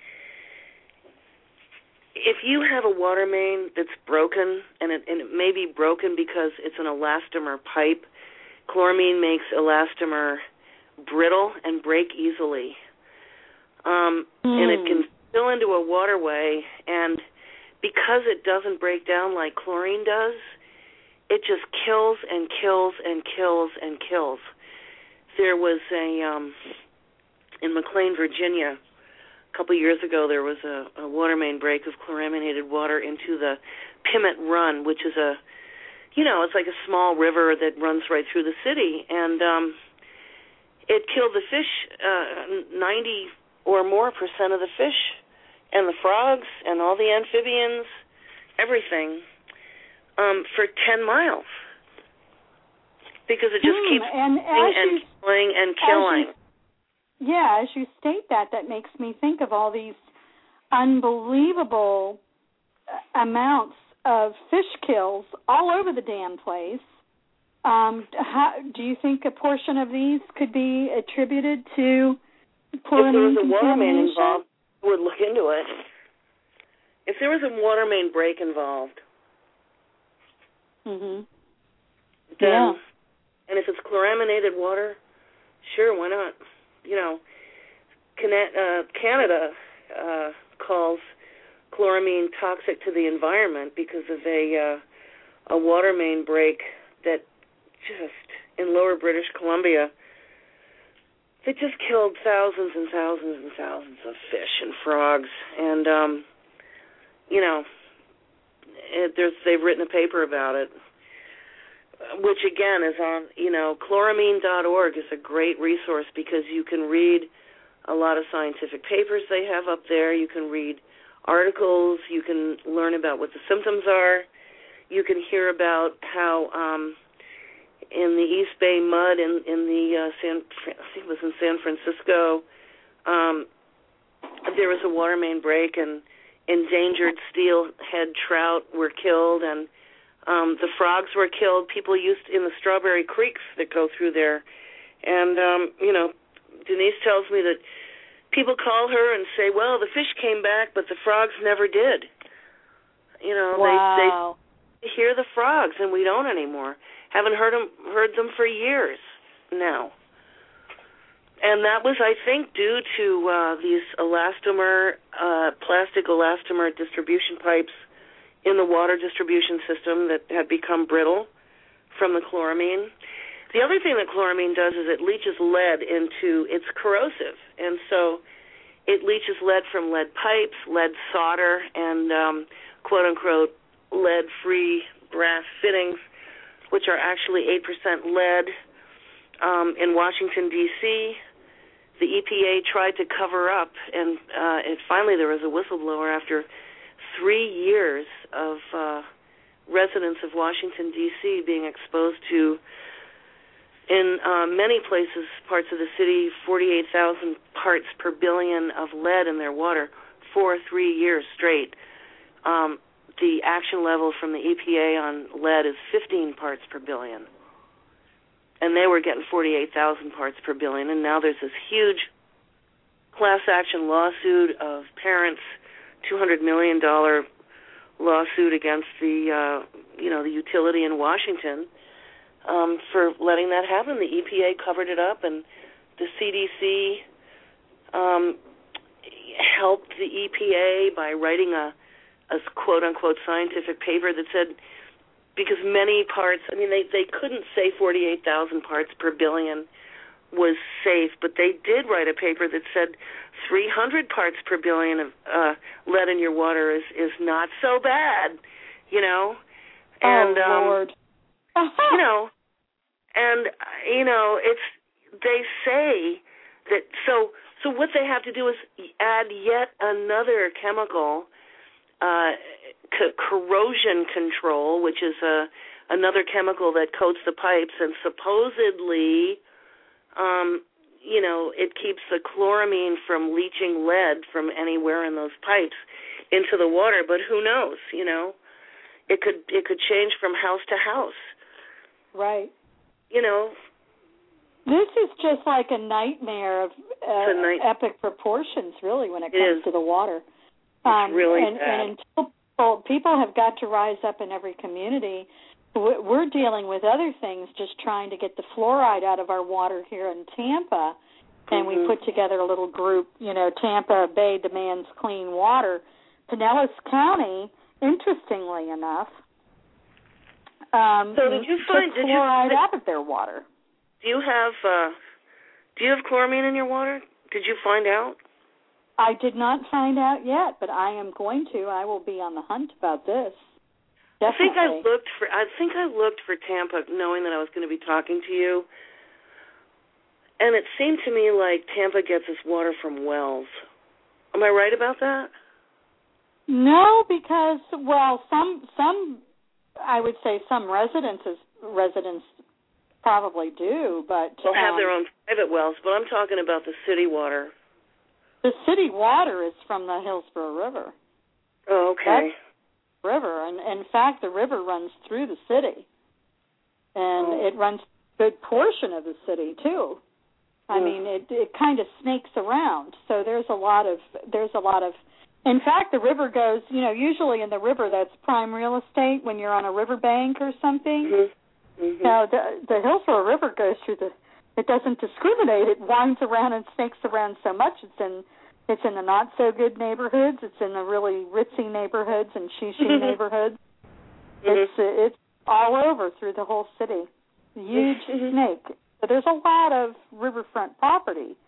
if you have a water main that's broken, and it may be broken because it's an elastomer pipe, chloramine makes elastomer brittle and break easily. And it can spill into a waterway, and because it doesn't break down like chlorine does, it just kills and kills and kills and kills. There was in McLean, Virginia, a couple of years ago, there was a water main break of chloraminated water into the Pimmet Run, which is it's like a small river that runs right through the city, and it killed the fish, 90 or more % of the fish, and the frogs, and all the amphibians, everything, for 10 miles. Because it just keeps killing and killing. As you state that makes me think of all these unbelievable amounts of fish kills all over the damn place. Do you think a portion of these could be attributed to chloramine contamination? If there was a water main involved, we would look into it. If there was a water main break involved, then, and if it's chloraminated water, sure, why not? Canada calls chloramine toxic to the environment because of a water main break that just in lower British Columbia that just killed thousands and thousands and thousands of fish and frogs. And they've written a paper about it, which again is on chloramine.org is a great resource because you can read a lot of scientific papers they have up there. You can read articles. You can learn about what the symptoms are. You can hear about how in the East Bay mud in the I think it was in San Francisco. There was a water main break, and endangered steelhead trout were killed, and the frogs were killed. People used in the strawberry creeks that go through there. And, Denise tells me that people call her and say, well, the fish came back, but the frogs never did. Wow. They hear the frogs, and we don't anymore. Haven't heard them for years now. And that was, I think, due to these plastic elastomer distribution pipes in the water distribution system that had become brittle from the chloramine. The other thing that chloramine does is it leaches lead it's corrosive. And so it leaches lead from lead pipes, lead solder, and quote-unquote lead-free brass fittings, which are actually 8% lead. In Washington, D.C., the EPA tried to cover up, and finally there was a whistleblower after 3 years of residents of Washington, D.C. being exposed to, in many places, parts of the city, 48,000 parts per billion of lead in their water for 3 years straight. The action level from the EPA on lead is 15 parts per billion. And they were getting 48,000 parts per billion, and now there's this huge class action lawsuit of parents, $200 million lawsuit against the utility in Washington for letting that happen. The EPA covered it up, and the CDC helped the EPA by writing a quote-unquote scientific paper that said, because many parts, they couldn't say 48,000 parts per billion was safe, but they did write a paper that said 300 parts per billion of lead in your water is not so bad, And, Lord. it's, they say that, so what they have to do is add yet another chemical, corrosion control, which is another chemical that coats the pipes, and supposedly, it keeps the chloramine from leaching lead from anywhere in those pipes into the water. But who knows? It could change from house to house. Right. This is just like a nightmare of epic proportions, really, when it comes to the water. It's really bad. And until people have got to rise up in every community, we're dealing with other things, just trying to get the fluoride out of our water here in Tampa. And we put together a little group, Tampa Bay Demands Clean Water. Pinellas County, interestingly enough, so did you find took fluoride out of their water. Do you have chloramine in your water? Did you find out? I did not find out yet, but I am going to. I will be on the hunt about this. Definitely. I think I looked for Tampa, knowing that I was going to be talking to you, and it seemed to me like Tampa gets its water from wells. Am I right about that? No, because some I would say some residents probably do, but they'll have their own private wells. But I'm talking about the city water. The city water is from the Hillsborough River. Oh, okay. That's the river, and in fact, the river runs through the city, and it runs a good portion of the city too. I mean, it kind of snakes around. So there's a lot of. In fact, the river goes. Usually in the river, that's prime real estate when you're on a riverbank or something. Mm-hmm. Now the Hillsborough River goes through the. It doesn't discriminate. It winds around and snakes around so much. It's in the not so good neighborhoods. It's in the really ritzy neighborhoods and shishi neighborhoods. It's all over through the whole city. Huge snake. But there's a lot of riverfront property.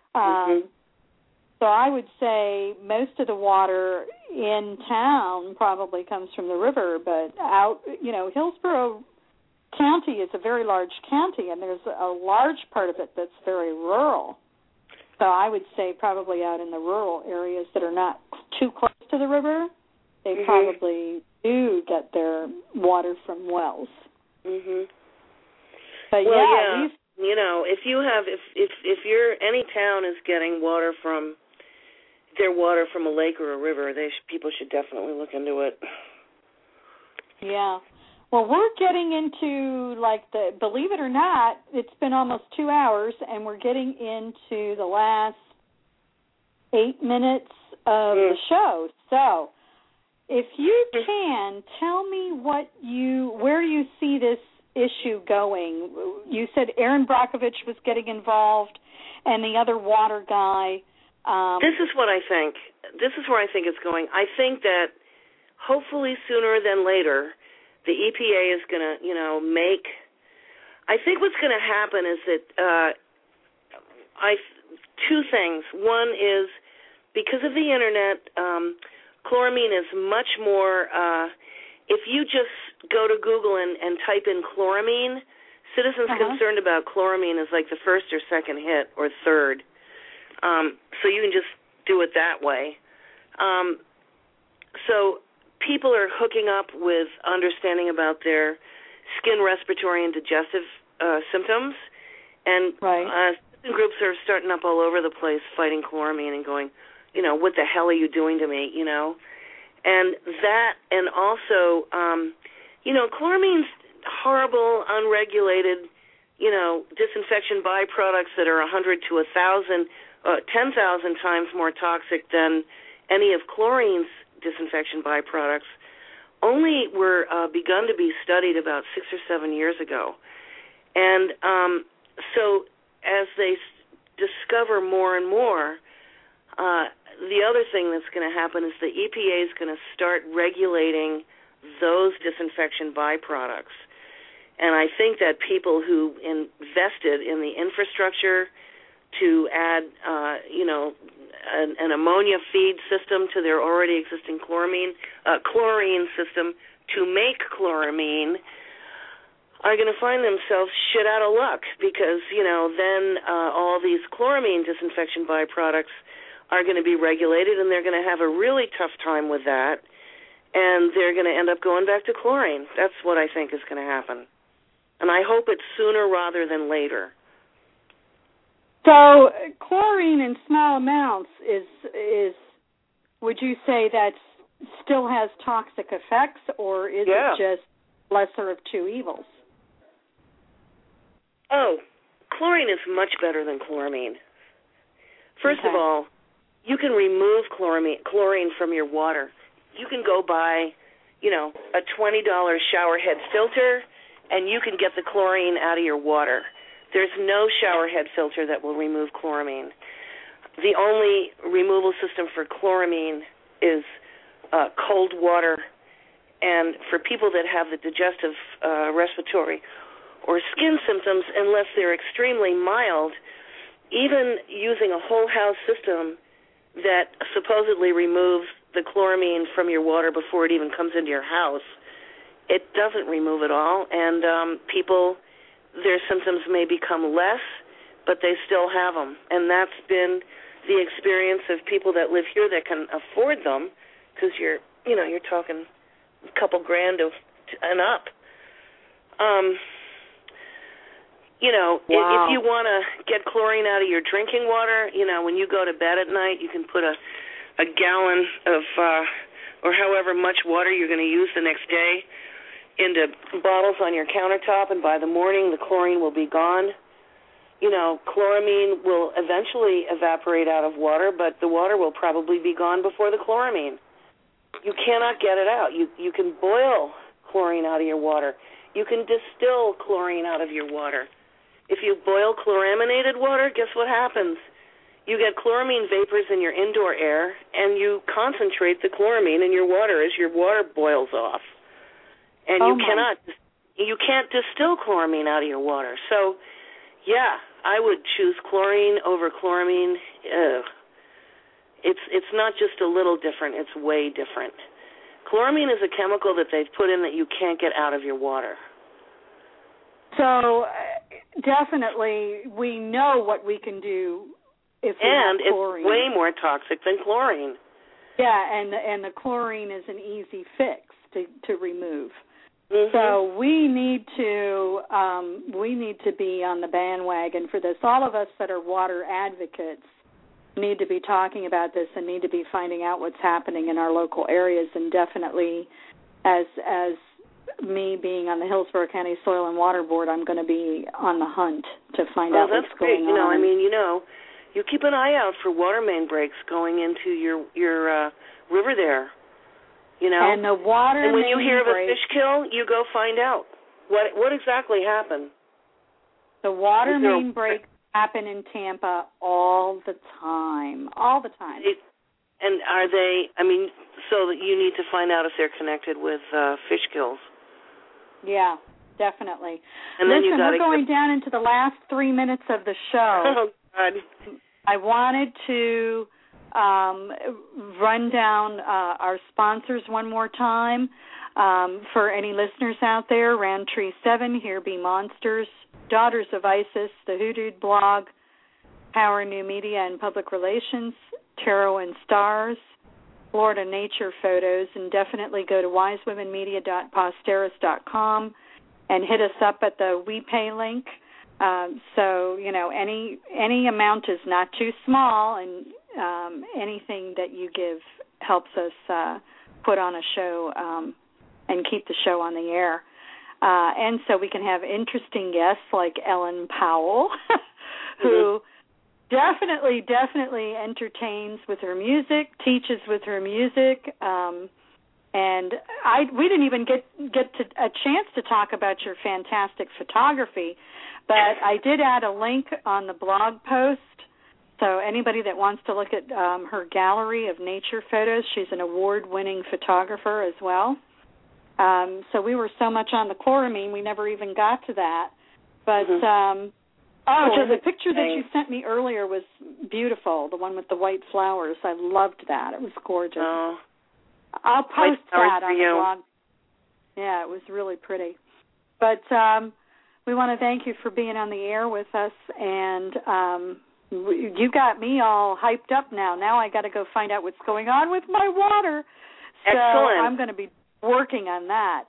So I would say most of the water in town probably comes from the river, but out, Hillsborough County is a very large county, and there's a large part of it that's very rural. So I would say probably out in the rural areas that are not too close to the river, they probably do get their water from wells. But yeah, you know, if any town is getting water from a lake or a river, people should definitely look into it. Yeah. Well, we're getting into, believe it or not, it's been almost 2 hours, and we're getting into the last 8 minutes of the show. So, if you can, tell me where you see this issue going. You said Aaron Brockovich was getting involved, and the other water guy. This is what I think. This is where I think it's going. I think that hopefully sooner than later, the EPA is going to, I think what's going to happen is that two things. One is because of the Internet, chloramine is much more, if you just go to Google and type in chloramine, citizens concerned about chloramine is like the first or second hit or third. So you can just do it that way. So people are hooking up with understanding about their skin, respiratory, and digestive symptoms, and citizen groups are starting up all over the place fighting chloramine and going, what the hell are you doing to me, And that, and also, chloramine's horrible, unregulated, disinfection byproducts that are 100 to 1,000, 10,000 times more toxic than any of chlorine's disinfection byproducts, only were begun to be studied about 6 or 7 years ago. And so as they discover more and more, the other thing that's going to happen is the EPA is going to start regulating those disinfection byproducts. And I think that people who invested in the infrastructure to add, an ammonia feed system to their already existing chlorine system to make chloramine are going to find themselves shit out of luck because, then all these chloramine disinfection byproducts are going to be regulated, and they're going to have a really tough time with that, and they're going to end up going back to chlorine. That's what I think is going to happen. And I hope it's sooner rather than later. So chlorine in small amounts is would you say that still has toxic effects, or is it just lesser of two evils? Oh, chlorine is much better than chloramine. First of all, you can remove chlorine from your water. You can go buy, a $20 shower head filter, and you can get the chlorine out of your water. There's no shower head filter that will remove chloramine. The only removal system for chloramine is cold water, and for people that have the digestive, respiratory, or skin symptoms, unless they're extremely mild, even using a whole house system that supposedly removes the chloramine from your water before it even comes into your house, it doesn't remove it all, and people, their symptoms may become less, but they still have them. And that's been the experience of people that live here that can afford them, because you're talking a couple grand and up. If you want to get chlorine out of your drinking water, when you go to bed at night, you can put a gallon of, or however much water you're going to use the next day into bottles on your countertop, and by the morning the chlorine will be gone. Chloramine will eventually evaporate out of water, but the water will probably be gone before the chloramine. You cannot get it out. You can boil chlorine out of your water. You can distill chlorine out of your water. If you boil chloraminated water, guess what happens? You get chloramine vapors in your indoor air, and you concentrate the chloramine in your water as your water boils off. And you can't distill chloramine out of your water. So, I would choose chlorine over chloramine. It's not just a little different, it's way different. Chloramine is a chemical that they've put in that you can't get out of your water. So, definitely, we know what we can do if we have chlorine. And it's way more toxic than chlorine. Yeah, and the chlorine is an easy fix to remove. Mm-hmm. So we need to be on the bandwagon for this. All of us that are water advocates need to be talking about this and need to be finding out what's happening in our local areas. And definitely, as me being on the Hillsborough County Soil and Water Board, I'm going to be on the hunt to find out what's going on. Oh, that's great. You keep an eye out for water main breaks going into your river there. And the water and when main you hear of a break, fish kill, you go find out what exactly happened. The water main breaks happen in Tampa all the time. And are they, so that you need to find out if they're connected with fish kills. Yeah, definitely. And listen, we're going down into the last 3 minutes of the show. Oh, God. I wanted to run down our sponsors one more time. For any listeners out there, Roundtree 7, Here Be Monsters, Daughters of Isis, the Hoodoo blog, Power New Media and Public Relations, Tarot and Stars, Florida Nature Photos, and definitely go to wisewomenmedia.posteris.com and hit us up at the WePay link. So, any amount is not too small, and anything that you give helps us put on a show and keep the show on the air. And so we can have interesting guests like Ellen Powell, who definitely entertains with her music, teaches with her music, and we didn't even get a chance to talk about your fantastic photography, but I did add a link on the blog post, so anybody that wants to look at her gallery of nature photos, she's an award-winning photographer as well. So we were so much on the chloramine, we never even got to that. But, the picture that you sent me earlier was beautiful, the one with the white flowers. I loved that. It was gorgeous. Oh. I'll post that on the blog. Yeah, it was really pretty. But we want to thank you for being on the air with us, and you got me all hyped up now. Now I got to go find out what's going on with my water. So Excellent. I'm going to be working on that.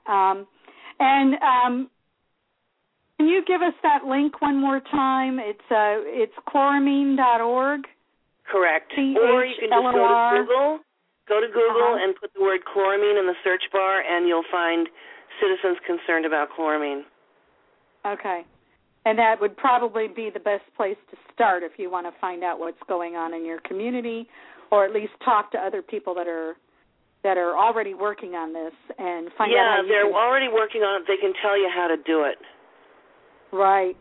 Can you give us that link one more time? It's chloramine.org. Correct. Or you can just go to Google. Go to Google and put the word chloramine in the search bar, and you'll find citizens concerned about chloramine. Okay. And that would probably be the best place to start if you want to find out what's going on in your community, or at least talk to other people that are already working on this and find out how you they're already working on it. They can tell you how to do it. Right.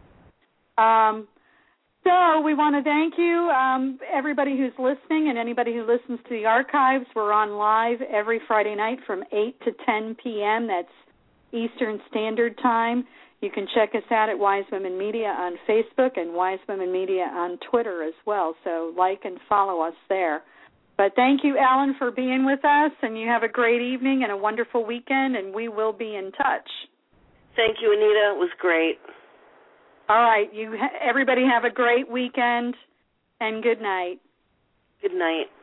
So we want to thank you, everybody who's listening and anybody who listens to the archives. We're on live every Friday night from 8 to 10 p.m. That's Eastern Standard Time. You can check us out at Wise Women Media on Facebook and Wise Women Media on Twitter as well. So like and follow us there. But thank you, Ellen, for being with us, and you have a great evening and a wonderful weekend, and we will be in touch. Thank you, Anita. It was great. All right. Everybody have a great weekend, and good night. Good night.